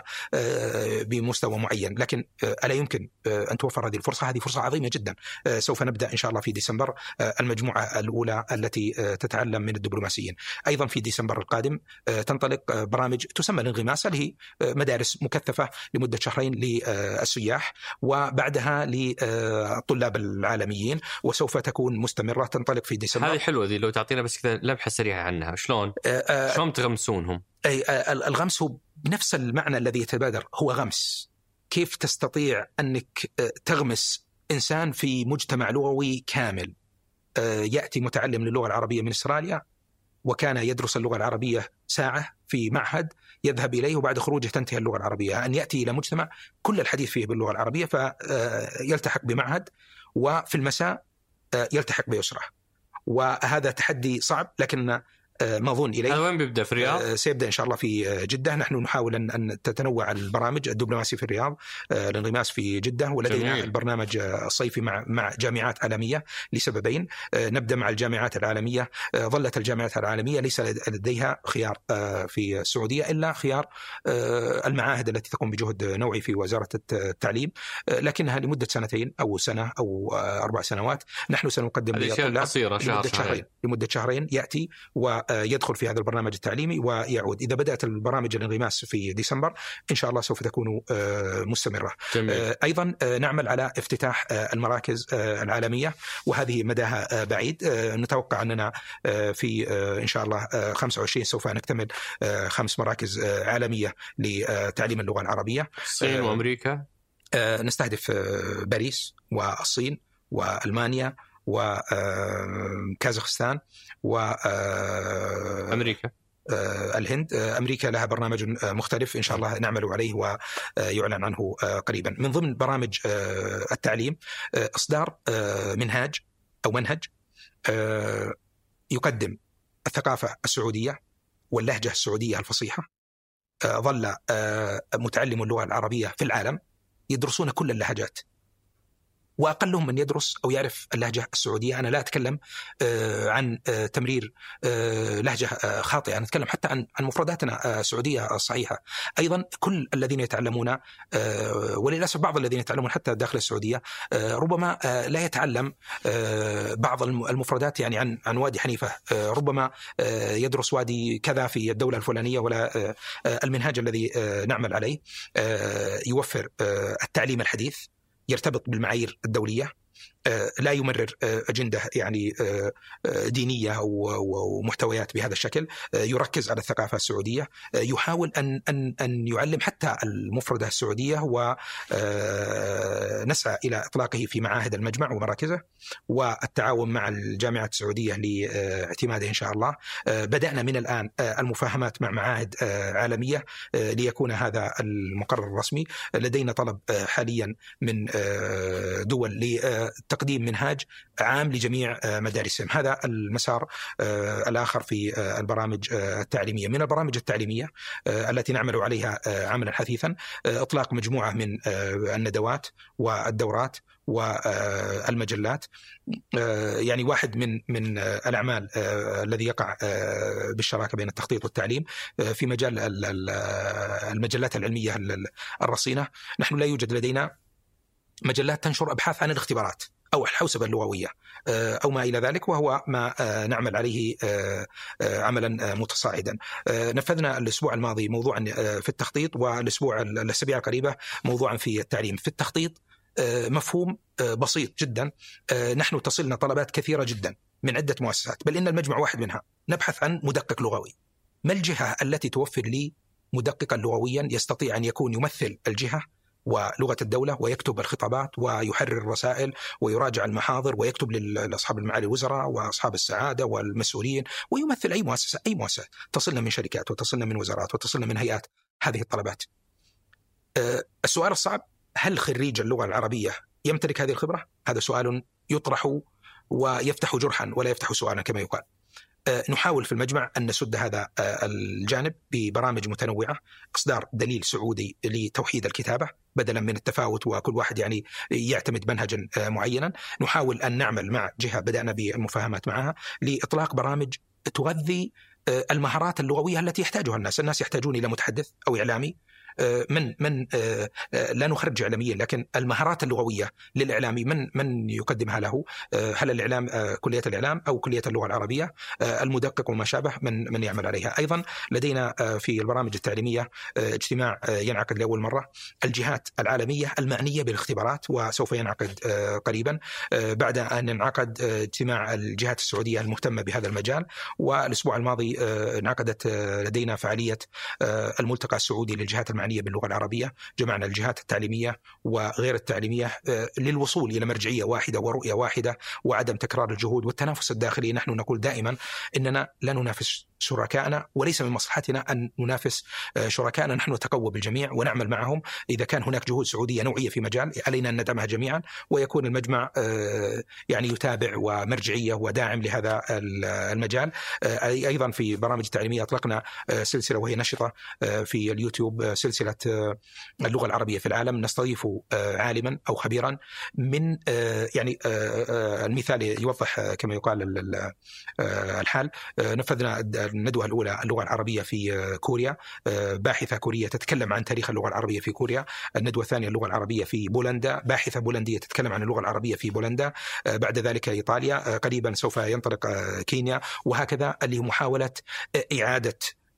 Speaker 2: بمستوى معين، لكن ألا يمكن أن توفر هذه الفرصة. هذه فرصة عظيمة جدا. سوف نبدأ إن شاء الله في ديسمبر المجموعة الأولى التي تتعلم من الدبلوماسيين. أيضا في ديسمبر القادم تنطلق برامج تسمى الانغماس، اللي هي مدارس مكثفة لمدة شهرين للسياح وبعدها للطلاب العالميين، وسوف تكون مستمرة تنطلق في ديسمبر.
Speaker 1: هذه حلوة دي، لو تعطينا بس كذا لمحة سريعة عنها. شلون تغمسونهم؟
Speaker 2: الغمس هو بنفس المعنى الذي يتبادر، هو غمس. كيف تستطيع أنك تغمس إنسان في مجتمع لغوي كامل؟ يأتي متعلم للغة العربية من أستراليا وكان يدرس اللغة العربية ساعة في معهد يذهب إليه، وبعد خروجه تنتهي اللغة العربية. أن يأتي إلى مجتمع كل الحديث فيه باللغة العربية فيلتحق بمعهد، وفي المساء يلتحق بأسرة. وهذا تحدي صعب، لكن ما أظن إليه.
Speaker 1: هذا وين بيبدأ؟ في الرياض؟
Speaker 2: سيبدأ إن شاء الله في جدة. نحن نحاول أن تتنوع البرامج. الدبلوماسي في الرياض، الانغماس في جدة، ولدينا البرنامج الصيفي مع جامعات عالمية لسببين. نبدأ مع الجامعات العالمية. ظلت الجامعات العالمية ليس لديها خيار في السعودية إلا خيار المعاهد التي تقوم بجهد نوعي في وزارة التعليم، لكنها لمدة سنتين أو سنة أو 4 سنوات. نحن سنقدم لمدة شهرين يأتي ويدخل في هذا البرنامج التعليمي ويعود. إذا بدأت البرامج الانغماس في ديسمبر إن شاء الله سوف تكون مستمرة. أيضا نعمل على افتتاح المراكز العالمية، وهذه مداها بعيد. نتوقع أننا في إن شاء الله 25 سوف نكتمل 5 مراكز عالمية لتعليم اللغة العربية.
Speaker 1: الصين وأمريكا
Speaker 2: نستهدف باريس والصين وألمانيا وكازاخستان وأمريكا الهند. أمريكا لها برنامج مختلف إن شاء الله نعمل عليه ويعلن عنه قريبا. من ضمن برامج التعليم إصدار منهاج أو منهج يقدم الثقافة السعودية واللهجة السعودية الفصيحة. ظل متعلم اللغة العربية في العالم يدرسون كل اللهجات، وأقلهم من يدرس أو يعرف اللهجة السعودية. أنا لا أتكلم عن تمرير لهجة خاطئة، أنا أتكلم حتى عن مفرداتنا السعودية الصحيحة. أيضا كل الذين يتعلمون، وللأسف بعض الذين يتعلمون حتى داخل السعودية ربما لا يتعلم بعض المفردات، يعني عن وادي حنيفة ربما يدرس وادي كذا في الدولة الفلانية، ولا المنهاج الذي نعمل عليه يوفر التعليم الحديث يرتبط بالمعايير الدولية، لا يمرر أجندة يعني دينية أو محتويات بهذا الشكل، يركز على الثقافة السعودية، يحاول أن يعلم حتى المفردة السعودية، ونسعى إلى إطلاقه في معاهد المجمع ومراكزه، والتعاون مع الجامعة السعودية لاعتماده إن شاء الله. بدأنا من الآن المفاهمات مع معاهد عالمية ليكون هذا المقرر الرسمي. لدينا طلب حاليا من دول تقديم منهاج عام لجميع مدارسهم. هذا المسار الآخر في البرامج التعليمية. من البرامج التعليمية التي نعمل عليها عملا حثيثا إطلاق مجموعة من الندوات والدورات والمجلات. يعني واحد من الأعمال الذي يقع بالشراكة بين التخطيط والتعليم في مجال المجلات العلمية الرصينة. نحن لا يوجد لدينا مجلات تنشر أبحاث عن الاختبارات أو الحوسبة اللغوية أو ما إلى ذلك، وهو ما نعمل عليه عملا متصاعدا. نفذنا الأسبوع الماضي موضوعا في التخطيط، والأسابيع القريبة موضوعا في التعليم. في التخطيط مفهوم بسيط جدا، نحن تصلنا طلبات كثيرة جدا من عدة مؤسسات، بل إن المجمع واحد منها. نبحث عن مدقق لغوي. ما الجهة التي توفر لي مدققا لغويا يستطيع أن يكون يمثل الجهة ولغة الدولة، ويكتب الخطابات ويحرر الرسائل ويراجع المحاضر ويكتب لأصحاب المعالي الوزراء وأصحاب السعادة والمسؤولين، ويمثل أي مؤسسة تصلنا من شركات وتصلنا من وزارات وتصلنا من هيئات هذه الطلبات. السؤال الصعب: هل خريج اللغة العربية يمتلك هذه الخبرة؟ هذا سؤال يطرح ويفتح جرحا ولا يفتح سؤالا كما يقال. نحاول في المجمع أن نسد هذا الجانب ببرامج متنوعة. إصدار دليل سعودي لتوحيد الكتابة بدلا من التفاوت وكل واحد يعني يعتمد منهجا معينا. نحاول أن نعمل مع جهة بدأنا بالمفاهمات معها لإطلاق برامج تغذي المهارات اللغوية التي يحتاجها الناس يحتاجون إلى متحدث أو إعلامي من لا نخرج إعلاميا، لكن المهارات اللغوية للإعلامي من يقدمها له؟ هل الإعلام كلية الإعلام أو كلية اللغة العربية؟ المدقق وما شابه من يعمل عليها. أيضا لدينا في البرامج التعليمية اجتماع ينعقد لأول مرة الجهات العالمية المعنية بالاختبارات، وسوف ينعقد قريبا بعد أن انعقد اجتماع الجهات السعودية المهتمة بهذا المجال. والأسبوع الماضي انعقدت لدينا فعالية الملتقى السعودي للجهات المعنية باللغة العربية. جمعنا الجهات التعليمية وغير التعليمية للوصول إلى مرجعية واحدة ورؤية واحدة وعدم تكرار الجهود والتنافس الداخلي. نحن نقول دائما إننا لا ننافس شركائنا، وليس من مصلحتنا أن ننافس شركائنا. نحن نتقوى بالجميع ونعمل معهم. إذا كان هناك جهود سعودية نوعية في مجال علينا أن ندعمها جميعا، ويكون المجمع يعني يتابع ومرجعية وداعم لهذا المجال. أيضا في برامج التعليمية أطلقنا سلسلة وهي نشطة في اليوتيوب، سلسلة اللغة العربية في العالم. نستضيف عالما أو خبيرا من يعني المثال يوضح كما يقال الحال. نفذنا الندوة الأولى اللغة العربية في كوريا، باحثة كورية تتكلم عن تاريخ اللغة العربية في كوريا. الندوة الثانية اللغة العربية في بولندا، باحثة بولندية تتكلم عن اللغة العربية في بولندا. بعد ذلك إيطاليا، قريبا سوف ينطلق كينيا، وهكذا اللي هو محاولة إعادة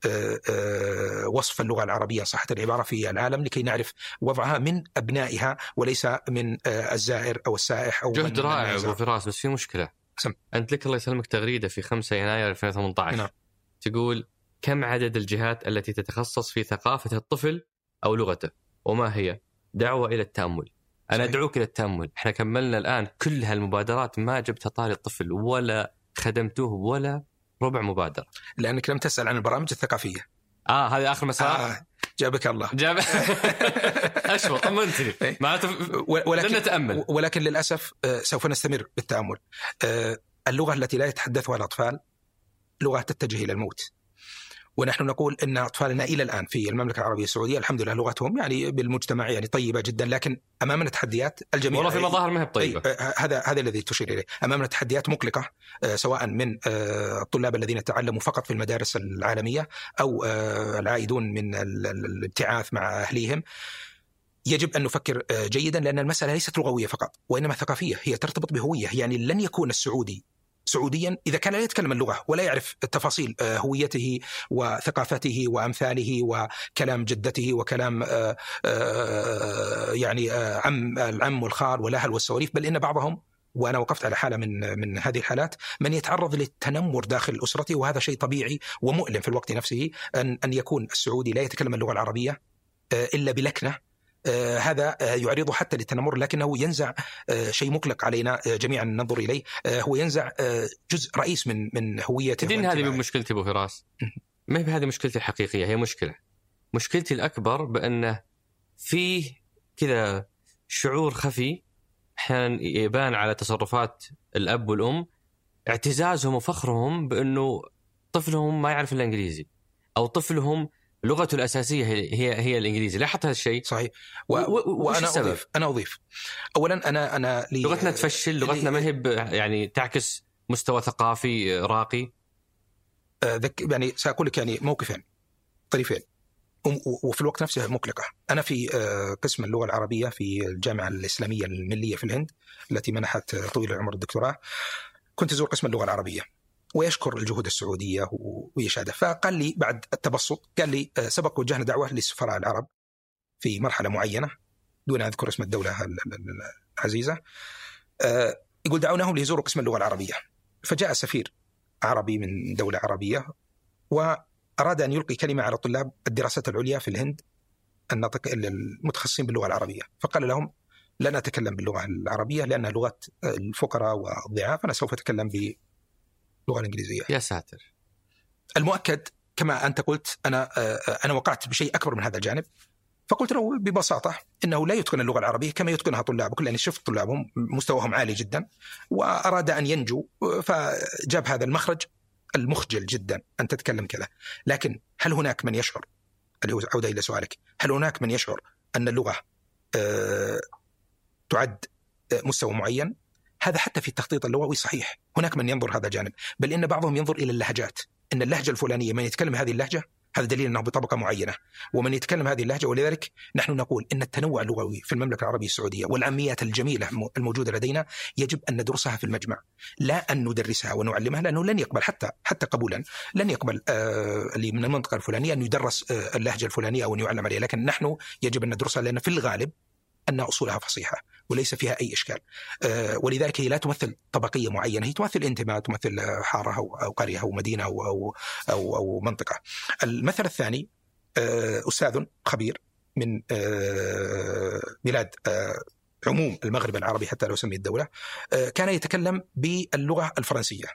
Speaker 2: وصف اللغة العربية صحة العبارة في العالم لكي نعرف وضعها من أبنائها وليس من الزائر أو السائح أو
Speaker 1: جهد رائع أبو فراس. بس في مشكلة. أنت لك الله يسلمك تغريدة في 5 يناير 2018 نعم. تقول كم عدد الجهات التي تتخصص في ثقافة الطفل أو لغته وما هي؟ دعوة إلى التأمل. أنا أدعوك إلى التأمل. إحنا كملنا الآن كل هالمبادرات ما جبتها طاري الطفل ولا خدمتوه ولا ربع مبادرة.
Speaker 2: لأنك لم تسأل عن البرامج الثقافية.
Speaker 1: هذه آخر مسار.
Speaker 2: جابك الله.
Speaker 1: أشوى طمنتني معناته لن نتأمل.
Speaker 2: ولكن للأسف سوف نستمر بالتأمل. اللغة التي لا يتحدثها الأطفال لغة تتجه إلى الموت، ونحن نقول أن أطفالنا إلى الآن في المملكة العربية السعودية الحمد لله لغتهم يعني بالمجتمع يعني طيبة جدا، لكن أمامنا تحديات الجميع.
Speaker 1: والله في مظاهر ما هي طيبة.
Speaker 2: هذا الذي تشير إليه. أمامنا تحديات مقلقة، سواء من الطلاب الذين تعلموا فقط في المدارس العالمية أو العائدون من الابتعاث مع أهليهم. يجب أن نفكر جيدا، لأن المسألة ليست لغوية فقط وإنما ثقافية، هي ترتبط بهوية. يعني لن يكون السعودي سعوديا إذا كان لا يتكلم اللغة ولا يعرف تفاصيل هويته وثقافته وأمثاله وكلام جدته وكلام يعني العم والخال والأهل والسواليف. بل إن بعضهم، وأنا وقفت على حالة من هذه الحالات، من يتعرض للتنمر داخل أسرته، وهذا شيء طبيعي ومؤلم في الوقت نفسه، أن يكون السعودي لا يتكلم اللغة العربية إلا بلكنة. هذا يعرضه حتى للتنمر، لكنه ينزع شيء مقلق علينا جميعا ننظر إليه. هو ينزع جزء رئيس من هويته.
Speaker 1: تدين هذه من مشكلتي أبو فراس، ما هي هذه مشكلتي الحقيقية. هي مشكلتي الأكبر بأنه فيه كذا شعور خفي أحيانا يبان على تصرفات الأب والأم، اعتزازهم وفخرهم بأنه طفلهم ما يعرف الإنجليزي، أو طفلهم لغته الأساسية هي الإنجليزي. لاحظت هذا الشيء؟
Speaker 2: صحيح. وأنا أضيف أولا أنا
Speaker 1: لغتنا تفشل، لغتنا ما هي يعني تعكس مستوى ثقافي راقي.
Speaker 2: يعني سأقول لك يعني موقفين طريفين وفي الوقت نفسه مقلقة. أنا في قسم اللغة العربية في الجامعة الإسلامية الملية في الهند التي منحت طويل العمر الدكتوراه، كنت أزور قسم اللغة العربية ويشكر الجهود السعودية ويشهده. فقال لي بعد التبسط، قال لي سبق وجهنا دعوة للسفراء العرب في مرحلة معينة دون أن أذكر اسم الدولة العزيزة، يقول دعوناهم ليزوروا قسم اللغة العربية. فجاء سفير عربي من دولة عربية وأراد أن يلقي كلمة على طلاب الدراسات العليا في الهند المتخصصين باللغة العربية، فقال لهم لن أتكلم باللغة العربية لأنها لغة الفقراء والضعاف، أنا سوف أتكلم باللغة الإنجليزية.
Speaker 1: يا ساتر.
Speaker 2: المؤكد كما أنت قلت، أنا وقعت بشيء أكبر من هذا الجانب، فقلت له ببساطة إنه لا يتقن اللغة العربية كما يتقنها طلابه، لأن شفت طلابهم مستواهم عالي جدا وأراد أن ينجو، فجاب هذا المخرج المخجل جدا أن تتكلم كذا. لكن هل هناك من يشعر، عودة إلى سؤالك، هل هناك من يشعر أن اللغة تعد مستوى معين؟ هذا حتى في التخطيط اللغوي صحيح، هناك من ينظر هذا الجانب، بل إن بعضهم ينظر إلى اللهجات، إن اللهجة الفلانية من يتكلم هذه اللهجة هذا دليل أنه بطبقة معينة ومن يتكلم هذه اللهجة. ولذلك نحن نقول إن التنوع اللغوي في المملكة العربية السعودية والعاميات الجميلة الموجودة لدينا يجب أن ندرسها في المجمع، لا أن ندرسها ونعلمها، لأنه لن يقبل حتى قبولا لن يقبل اللي من المنطقة الفلانية أن يدرس اللهجة الفلانية أو أن يعلم عليها، لكن نحن يجب أن ندرسها لأن في الغالب أن أصولها فصيحة وليس فيها أي إشكال. ولذلك هي لا تمثل طبقية معينة، هي تمثل انتماء، تمثل حارة أو قرية أو مدينة أو منطقة. المثل الثاني أستاذ خبير من بلاد عموم المغرب العربي حتى لو سمي الدولة، كان يتكلم باللغة الفرنسية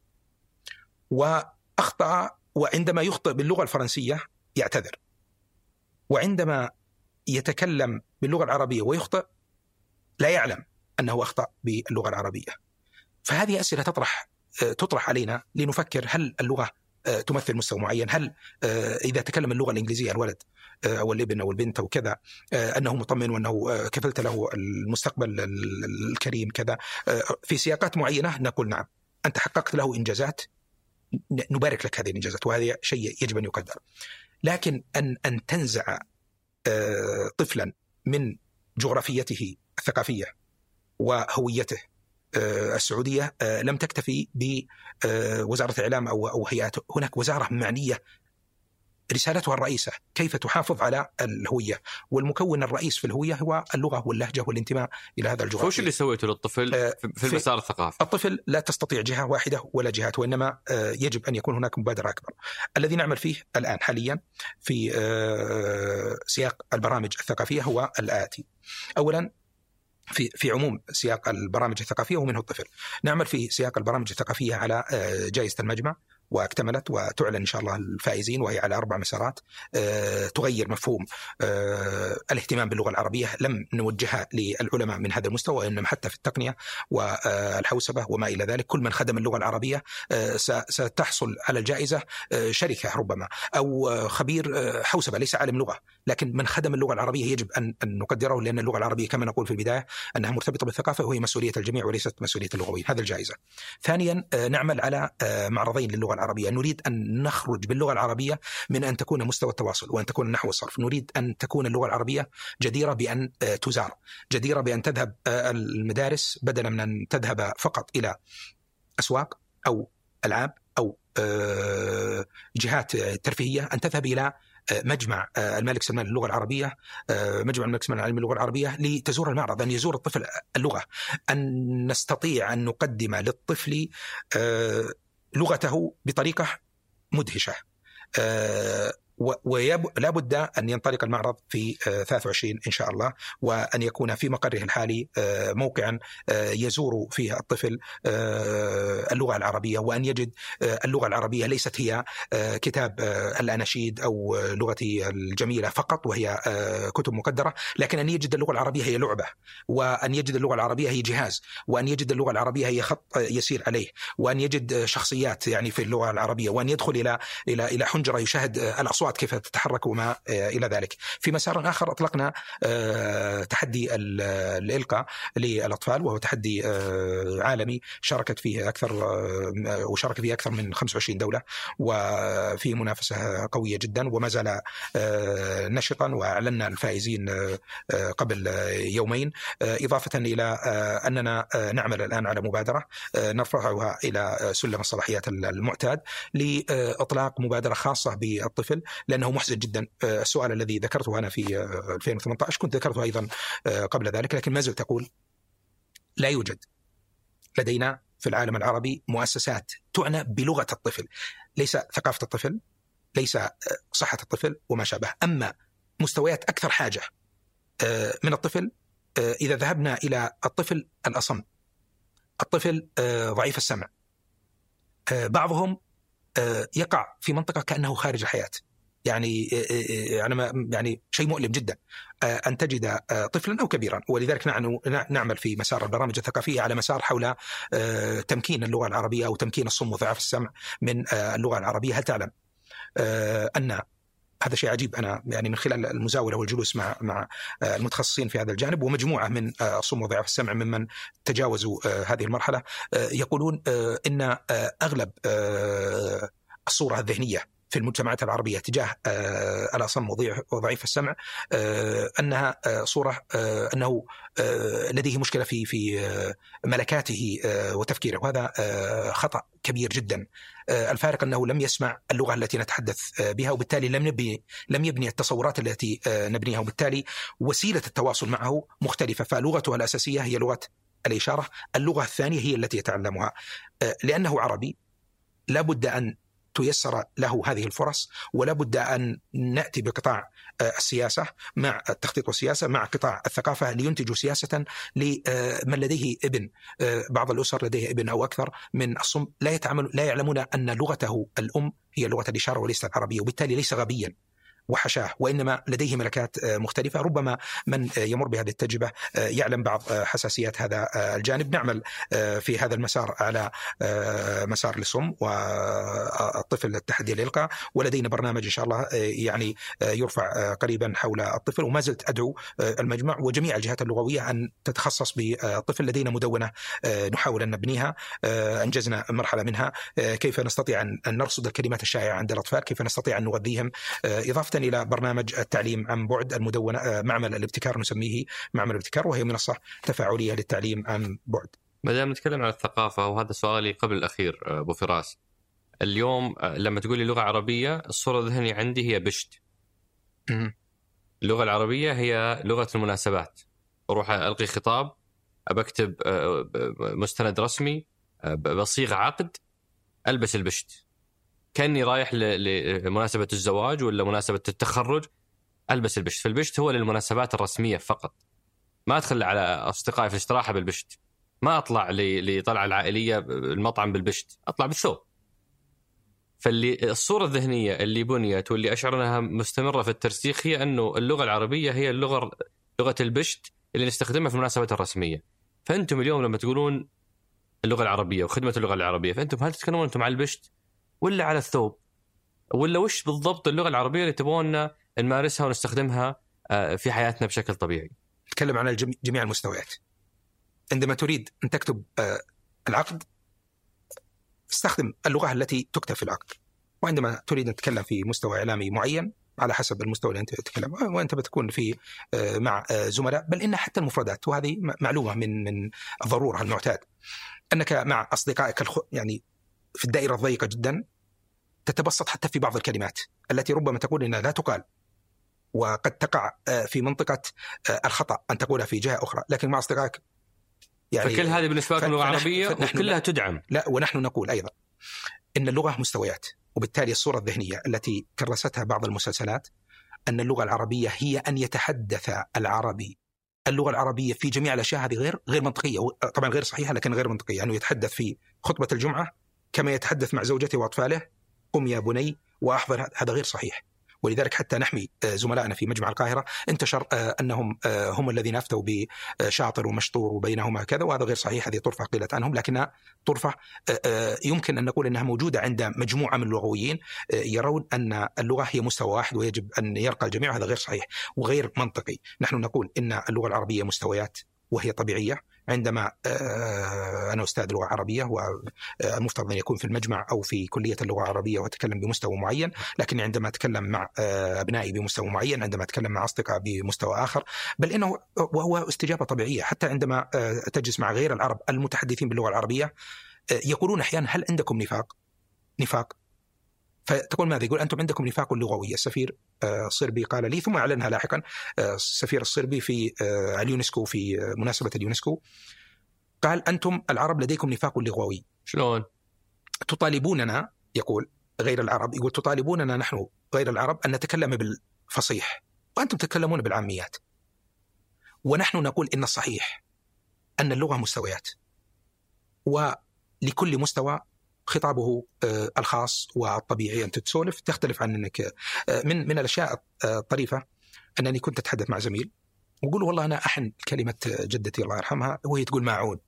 Speaker 2: وأخطأ، وعندما يخطئ باللغة الفرنسية يعتذر، وعندما يتكلم باللغة العربية ويخطئ لا يعلم أنه أخطأ باللغة العربية. فهذه أسئلة تطرح علينا لنفكر، هل اللغة تمثل مستوى معين؟ هل إذا تكلم اللغة الإنجليزية الولد أو الابن أو البنت أو كذا أنه مطمئن وأنه كفلت له المستقبل الكريم كذا؟ في سياقات معينة نقول نعم أنت حققت له إنجازات، نبارك لك هذه الإنجازات وهذا شيء يجب أن يقدر. لكن أن تنزع طفلا من جغرافيته الثقافية وهويته السعودية لم تكتفي بوزارة الإعلام أو هيئات، هناك وزارة معنية رسالتها الرئيسة كيف تحافظ على الهوية، والمكون الرئيس في الهوية هو اللغة واللهجة والانتماء إلى هذا الجغرافيا.
Speaker 1: وش اللي سويته للطفل في المسار الثقافي؟
Speaker 2: الطفل لا تستطيع جهة واحدة ولا جهات، وإنما يجب أن يكون هناك مبادرة أكبر. الذي نعمل فيه الآن حاليا في سياق البرامج الثقافية هو الآتي. أولا في عموم سياق البرامج الثقافية ومنه الطفل، نعمل في سياق البرامج الثقافية على جائزة المجمع واكتملت وتعلن إن شاء الله الفائزين، وهي على 4 مسارات تغير مفهوم الاهتمام باللغة العربية. لم نوجهها للعلماء من هذا المستوى، وإنما حتى في التقنية والحوسبة وما إلى ذلك. كل من خدم اللغة العربية ستحصل على الجائزة شركة ربما، أو خبير حوسبة ليس عالم لغة، لكن من خدم اللغة العربية يجب أن نقدره، لأن اللغة العربية كما نقول في البداية أنها مرتبطة بالثقافة، وهي مسؤولية الجميع وليست مسؤولية اللغويين. هذا الجائزة. ثانيا، نعمل على معرضين للغة العربية. نريد أن نخرج باللغة العربية من أن تكون مستوى التواصل وأن تكون النحو والصرف. نريد أن تكون اللغة العربية جديرة بأن تزار، جديرة بأن تذهب المدارس بدلا من أن تذهب فقط إلى أسواق أو ألعاب أو جهات ترفيهية، أن تذهب إلى مجمع الملك سلمان للغة العربية، مجمع الملك سلمان العالمي للغة العربية، لتزور المعرض، أن يزور الطفل اللغة، أن نستطيع أن نقدم للطفل لغته بطريقة مدهشة. ولا بد أن ينطلق المعرض في 23 إن شاء الله، وأن يكون في مقره الحالي موقعا يزور فيه الطفل اللغة العربية، وأن يجد اللغة العربية ليست هي كتاب الأناشيد أو لغتي الجميلة فقط وهي كتب مقدرة، لكن أن يجد اللغة العربية هي لعبة، وأن يجد اللغة العربية هي جهاز، وأن يجد اللغة العربية هي خط يسير عليه، وأن يجد شخصيات يعني في اللغة العربية، وأن يدخل إلى حنجرة يشاهد الأصوات كيف تتحرك وما إلى ذلك. في مسار آخر أطلقنا تحدي الإلقاء للأطفال، وهو تحدي عالمي شارك فيه أكثر من 25 دولة، وفي منافسة قوية جدا وما زال نشطا، وأعلنا الفائزين قبل يومين، إضافة إلى أننا نعمل الآن على مبادرة نرفعها إلى سلم الصلاحيات المعتاد لإطلاق مبادرة خاصة بالطفل، لأنه محزن جدا. السؤال الذي ذكرته أنا في 2018 كنت ذكرته أيضا قبل ذلك، لكن ما زلت أقول لا يوجد لدينا في العالم العربي مؤسسات تعنى بلغة الطفل، ليس ثقافة الطفل، ليس صحة الطفل وما شابه. أما مستويات أكثر حاجة من الطفل، إذا ذهبنا إلى الطفل الأصم، الطفل ضعيف السمع، بعضهم يقع في منطقة كأنه خارج الحياة، يعني شيء مؤلم جدا أن تجد طفلا أو كبيرا. ولذلك نعمل في مسار البرامج الثقافية على مسار حول تمكين اللغة العربية أو تمكين الصم وضعاف السمع من اللغة العربية. هل تعلم أن هذا شيء عجيب؟ أنا يعني من خلال المزاولة والجلوس مع المتخصصين في هذا الجانب ومجموعة من الصم وضعاف السمع ممن تجاوزوا هذه المرحلة، يقولون إن أغلب الصورة الذهنية في المجتمعات العربية تجاه الأصم وضعيف السمع أنها صورة أنه لديه مشكلة في ملكاته وتفكيره، وهذا خطأ كبير جدا. الفارق أنه لم يسمع اللغة التي نتحدث بها، وبالتالي لم يبني التصورات التي نبنيها، وبالتالي وسيلة التواصل معه مختلفة. فلغته الأساسية هي لغة الإشارة، اللغة الثانية هي التي يتعلمها. لأنه عربي لابد أن تيسر له هذه الفرص، ولا بد أن نأتي بقطاع السياسة مع التخطيط والسياسة مع قطاع الثقافة لينتجوا سياسة لمن لديه ابن. بعض الأسر لديه ابن أو أكثر من الصم لا يعلمون أن لغته الأم هي لغة الإشارة وليست العربية، وبالتالي ليس غبيا وحشاه، وإنما لديه ملكات مختلفة. ربما من يمر بهذه التجربة يعلم بعض حساسيات هذا الجانب. نعمل في هذا المسار على مسار الصم والطفل التحدي الإلقاء، ولدينا برنامج إن شاء الله يعني يرفع قريبا حول الطفل، وما زلت أدعو المجمع وجميع الجهات اللغوية أن تتخصص بالطفل. لدينا مدونة نحاول أن نبنيها، أنجزنا مرحلة منها، كيف نستطيع أن نرصد الكلمات الشائعة عند الأطفال، كيف نستطيع أن نغذيهم، إضافة إلى برنامج التعليم عن بعد المدونة معمل الابتكار، نسميه معمل الابتكار، وهي منصة تفاعلية للتعليم عن بعد.
Speaker 1: ما دام نتكلم عن الثقافة، وهذا سؤالي قبل الأخير أبو فراس، اليوم لما تقولي لغة عربية الصورة الذهنية عندي هي بشت. اللغة العربية هي لغة المناسبات، أروح ألقي خطاب، أبكتب مستند رسمي، بصيغ عقد، ألبس البشت كأني رايح لمناسبة الزواج ولا مناسبة التخرج، ألبس البشت. فالبشت هو للمناسبات الرسمية فقط. ما أدخل على أصدقائي في الاستراحة بالبشت، ما أطلع لطلعة العائلية المطعم بالبشت، أطلع بالثوب. فاللي الصورة الذهنية اللي بنيت واللي أشعر أنها مستمرة في الترسيخ هي أنه اللغة العربية هي لغة البشت اللي نستخدمها في المناسبات الرسمية. فأنتم اليوم لما تقولون اللغة العربية وخدمة اللغة العربية، فأنتم هل تتكلمون أنتم على البشت ولا على الثوب، ولا وش بالضبط اللغة العربية اللي تبغون نمارسها ونستخدمها في حياتنا بشكل طبيعي؟
Speaker 2: نتكلم عن جميع المستويات. عندما تريد أن تكتب العقد استخدم اللغة التي تكتب في العقد، وعندما تريد أن تتكلم في مستوى إعلامي معين على حسب المستوى اللي أنت تتكلم، وأنت بتكون في مع زملاء، بل إن حتى المفردات، وهذه معلومة من الضرورة المعتاد، أنك مع أصدقائك يعني في الدائرة الضيقة جدا تتبسط حتى في بعض الكلمات التي ربما تقول إنها لا تقال، وقد تقع في منطقة الخطأ أن تقولها في جهة أخرى، لكن مع أصدقائك
Speaker 1: يعني فكل هذه بالنسبة لكم لغة عربية وكلها تدعم.
Speaker 2: لا، ونحن نقول أيضا إن اللغة مستويات، وبالتالي الصورة الذهنية التي كرستها بعض المسلسلات أن اللغة العربية هي أن يتحدث العربي اللغة العربية في جميع الأشياء، هذه غير منطقية، طبعا غير صحيحة لكن غير منطقية. أنه يتحدث في خطبة الجمعة كما يتحدث مع زوجته وأطفاله، قم يا بني وأحضر، هذا غير صحيح. ولذلك حتى نحمي زملائنا في مجمع القاهرة انتشر أنهم هم الذين أفتوا بشاطر ومشطور وبينهما كذا، وهذا غير صحيح. هذه طرفة قيلت عنهم، لكنها طرفة يمكن أن نقول أنها موجودة عند مجموعة من اللغويين يرون أن اللغة هي مستوى واحد ويجب أن يرقى الجميع، هذا غير صحيح وغير منطقي. نحن نقول إن اللغة العربية مستويات وهي طبيعية. عندما أنا أستاذ لغة عربية والمفترض أن يكون في المجمع أو في كلية اللغة العربية وأتكلم بمستوى معين، لكن عندما أتكلم مع أبنائي بمستوى معين، عندما أتكلم مع أصدقاء بمستوى آخر، بل إنه وهو استجابة طبيعية. حتى عندما تجلس مع غير العرب المتحدثين باللغة العربية يقولون أحيانا هل عندكم نفاق؟ فتقول ماذا؟ يقول أنتم عندكم نفاق لغوي. السفير الصربي قال لي، ثم أعلنها لاحقا السفير الصربي في اليونسكو في مناسبة اليونسكو، قال أنتم العرب لديكم نفاق لغوي.
Speaker 1: شلون؟
Speaker 2: تطالبوننا، يقول غير العرب، يقول تطالبوننا نحن غير العرب أن نتكلم بالفصيح وأنتم تتكلمون بالعاميات، ونحن نقول إن الصحيح أن اللغة مستويات، ولكل مستوى خطابه الخاص والطبيعي. أنت تسولف تختلف عن أنك من الأشياء الطريفة أنني كنت أتحدث مع زميل وقول والله أنا أحن كلمة جدتي الله يرحمها وهي تقول ماعون،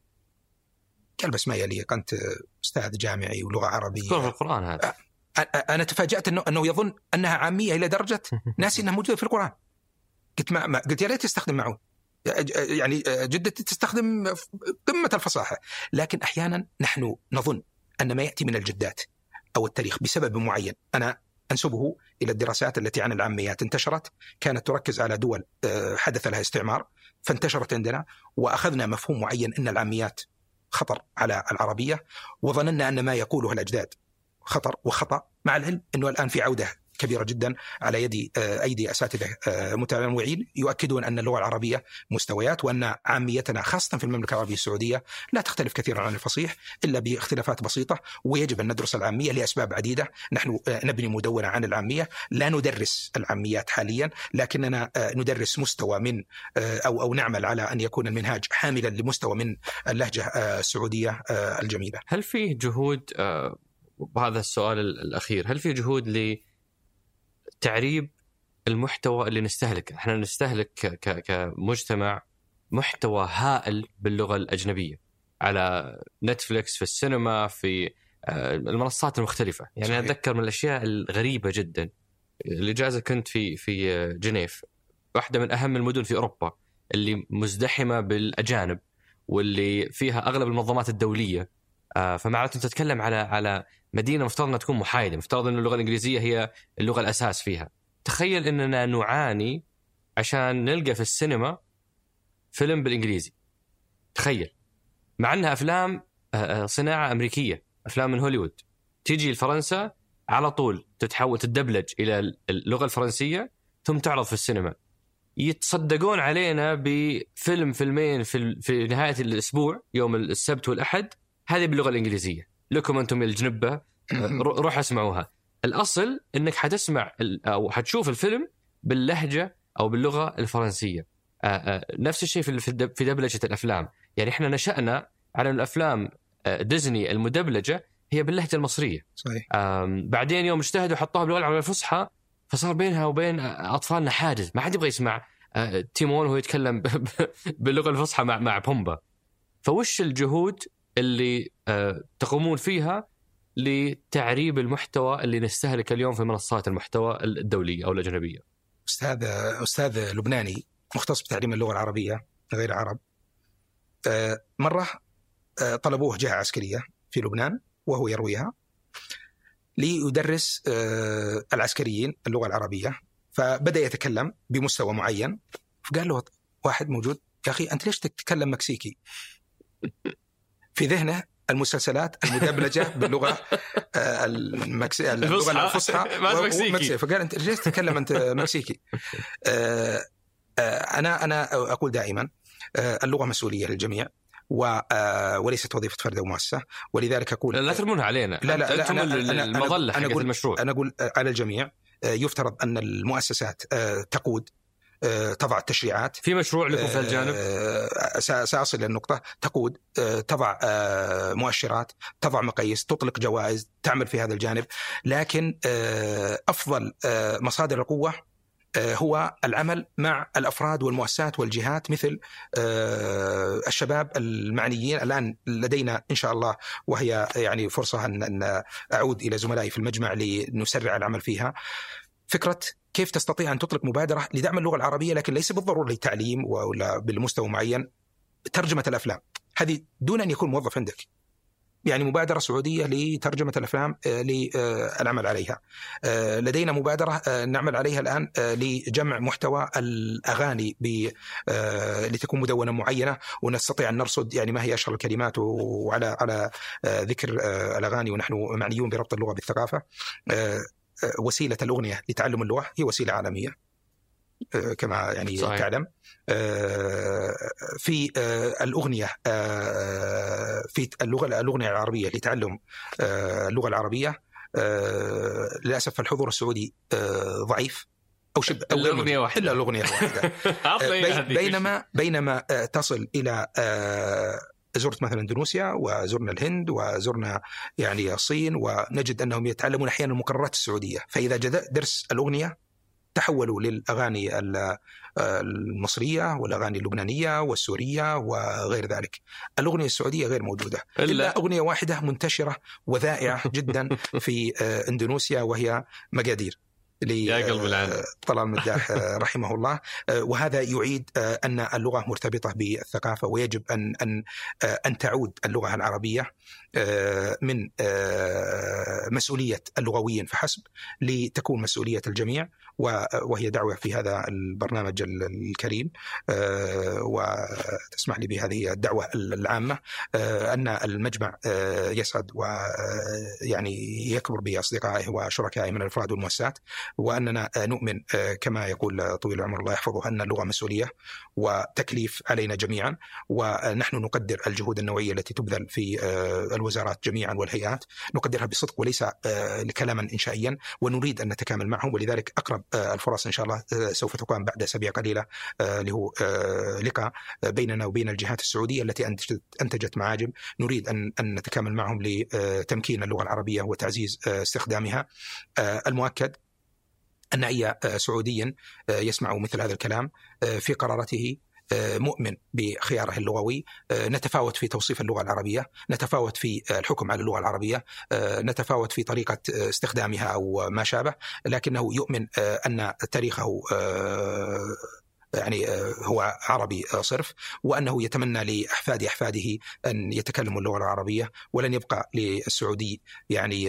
Speaker 2: قال بس ما يليق، أنت أستاذ جامعي ولغة عربية.
Speaker 1: في القرآن هذا.
Speaker 2: أنا تفاجأت أنه يظن أنها عامية إلى درجة ناسي أنها موجودة في القرآن. قلت يا ليت تستخدم معون، يعني جدتي تستخدم قمة الفصاحة. لكن أحيانا نحن نظن أن ما يأتي من الجدات أو التاريخ بسبب معين، أنا أنسبه إلى الدراسات التي عن العاميات انتشرت، كانت تركز على دول حدث لها استعمار فانتشرت عندنا، وأخذنا مفهوم معين أن العاميات خطر على العربية، وظننا أن ما يقوله الأجداد خطر وخطأ، مع العلم أنه الآن في عودة كبيرة جدا على أيدي أساتذة متنوعين يؤكدون أن اللغة العربية مستويات، وأن عاميتنا خاصة في المملكة العربية السعودية لا تختلف كثيرا عن الفصيح إلا باختلافات بسيطة، ويجب أن ندرس العامية لأسباب عديدة. نحن نبني مدونة عن العامية، لا ندرس العاميات حاليا، لكننا ندرس مستوى من أو نعمل على أن يكون المنهاج حاملا لمستوى من اللهجة السعودية الجميلة.
Speaker 1: هل فيه جهود، وهذا السؤال الأخير، هل فيه جهود تعريب المحتوى اللي نستهلكه؟ احنا نستهلك كمجتمع محتوى هائل باللغة الأجنبية على نتفليكس، في السينما، في المنصات المختلفة. يعني صحيح. أتذكر من الأشياء الغريبة جدا اللي جازة كنت في جنيف، واحدة من أهم المدن في أوروبا اللي مزدحمة بالأجانب واللي فيها أغلب المنظمات الدولية. فمعناته أنت تتكلم على مدينة مفترض أنها تكون محايدة، مفترض أن اللغة الإنجليزية هي اللغة الأساس فيها. تخيل أننا نعاني عشان نلقى في السينما فيلم بالإنجليزي. تخيل، مع أنها أفلام صناعة أمريكية، أفلام من هوليوود، تيجي لفرنسا على طول تتدبلج إلى اللغة الفرنسية ثم تعرض في السينما. يتصدقون علينا بفيلم فيلمين في نهاية الأسبوع يوم السبت والأحد، هذه باللغة الإنجليزية، لكم أنتم الجنبة روح اسمعوها. الأصل أنك حتسمع أو حتشوف الفيلم باللهجة أو باللغة الفرنسية. نفس الشيء في دبلجة الأفلام. يعني إحنا نشأنا على الأفلام ديزني المدبلجة هي باللهجة المصرية.
Speaker 2: صحيح.
Speaker 1: بعدين يوم اجتهدوا حطوها باللغة العربية الفصحى، فصار بينها وبين أطفالنا حاجز، ما حد يبغى يسمع تيمون وهو يتكلم باللغة الفصحى مع بومبا. فوش الجهود اللي تقومون فيها لتعريب المحتوى اللي نستهلك اليوم في منصات المحتوى الدولية أو الأجنبية؟
Speaker 2: أستاذ لبناني مختص بتعليم اللغة العربية غير العرب، مرة طلبوه جهة عسكرية في لبنان وهو يرويها ليدرس العسكريين اللغة العربية، فبدأ يتكلم بمستوى معين، فقال له واحد موجود: يا أخي أنت ليش تتكلم مكسيكي؟ في ذهنه المسلسلات المدبلجة باللغة اللغة الفصحى مكسيكي، فقال أنت ليش تتكلم أنت مكسيكي؟ أنا أقول دائما اللغة مسؤولية للجميع وليست وظيفة فرد أو مؤسسة، ولذلك أقول
Speaker 1: لا ترمونها علينا.
Speaker 2: لا
Speaker 1: المظلة حق المشروع.
Speaker 2: أنا أقول على الجميع. يفترض أن المؤسسات تقود، تضع التشريعات.
Speaker 1: في مشروع لكم في الجانب؟
Speaker 2: سأصل للنقطة. تقود، تضع مؤشرات، تضع مقاييس، تطلق جوائز، تعمل في هذا الجانب. لكن أفضل مصادر القوة هو العمل مع الأفراد والمؤسسات والجهات، مثل الشباب المعنيين. الآن لدينا إن شاء الله، وهي يعني فرصة أن أعود إلى زملائي في المجمع لنسرع العمل فيها، فكرة كيف تستطيع أن تطلق مبادرة لدعم اللغة العربية، لكن ليس بالضرورة للتعليم ولا بالمستوى معين. ترجمة الأفلام هذه دون أن يكون موظف عندك، يعني مبادرة سعودية لترجمة الأفلام للعمل عليها. لدينا مبادرة نعمل عليها الآن لجمع محتوى الأغاني لتكون مدونة معينة، ونستطيع أن نرصد يعني ما هي أشهر الكلمات وعلى ذكر الأغاني، ونحن معنيون بربط اللغة بالثقافة. وسيلة الأغنية لتعلم اللغة هي وسيلة عالمية كما يعني صحيح. تعلم في الأغنية، في الأغنية العربية لتعلم اللغة العربية، للأسف الحضور السعودي ضعيف أو شبه
Speaker 1: الأغنية واحدة.
Speaker 2: إلا الأغنية واحدة. بينما تصل إلى زرت مثلا اندونيسيا، وزرنا الهند، وزرنا يعني الصين، ونجد أنهم يتعلمون أحيانا المكررات السعودية. فإذا درس الأغنية تحولوا للأغاني المصرية والأغاني اللبنانية والسورية وغير ذلك. الأغنية السعودية غير موجودة، إلا أغنية واحدة منتشرة وذائعة جدا في اندونيسيا، وهي مقادير طلال مداح رحمه الله. وهذا يعيد أن اللغة مرتبطة بالثقافة، ويجب أن تعود اللغة العربية من مسؤولية اللغويين فحسب لتكون مسؤولية الجميع، وهي دعوة في هذا البرنامج الكريم، وتسمح لي بهذه الدعوة العامة أن المجمع يسعد ويعني يكبر بأصدقائه وشركائه من الأفراد والمؤسسات، وأننا نؤمن كما يقول طويل العمر الله يحفظه أن اللغة مسؤولية وتكليف علينا جميعا، ونحن نقدر الجهود النوعية التي تبذل في الوزارات جميعا والهيئات، نقدرها بصدق وليس كلاما إنشائيا، ونريد أن نتكامل معهم. ولذلك أقرب الفرص إن شاء الله سوف تقام بعد أسابيع قليلة له لقاء بيننا وبين الجهات السعودية التي أنتجت معاجم، نريد أن نتكامل معهم لتمكين اللغة العربية وتعزيز استخدامها. المؤكد أن أي سعودي يسمع مثل هذا الكلام في قرارته مؤمن بخياره اللغوي. نتفاوت في توصيف اللغة العربية، نتفاوت في الحكم على اللغة العربية، نتفاوت في طريقة استخدامها أو ما شابه، لكنه يؤمن أن تاريخه يعني هو عربي صرف، وأنه يتمنى لأحفاد أحفاده أن يتكلموا اللغة العربية، ولن يبقى للسعودي يعني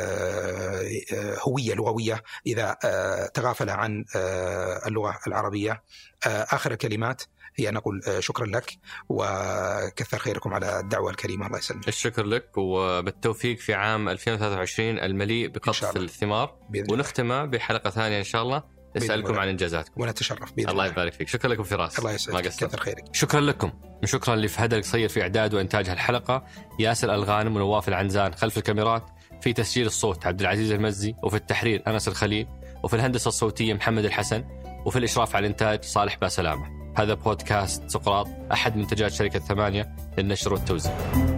Speaker 2: هوية لغوية إذا تغافل عن اللغة العربية. آخر الكلمات هي نقول شكرا لك وكثر خيركم على الدعوة الكريمة. الله يسلمك.
Speaker 1: الشكر لك وبالتوفيق في عام 2023 المليء بقطف الثمار، ونختمه بحلقة ثانية إن شاء الله نسألكم عن إنجازاتكم.
Speaker 2: ونتشرف بإذن
Speaker 1: الله يبارك فيك. شكرا لكم فراس.
Speaker 2: الله يسعدك. كثر خيرك.
Speaker 1: شكرا لكم، وشكرا لفهد القصير في إعداد وإنتاج هالحلقة، ياسر الغانم ونواف العنزان خلف الكاميرات، في تسجيل الصوت عبد العزيز المزي، وفي التحرير أنس الخليل، وفي الهندسة الصوتية محمد الحسن، وفي الإشراف على الإنتاج صالح باسلامة. هذا بودكاست سقراط، أحد منتجات شركة 8 للنشر والتوزيع.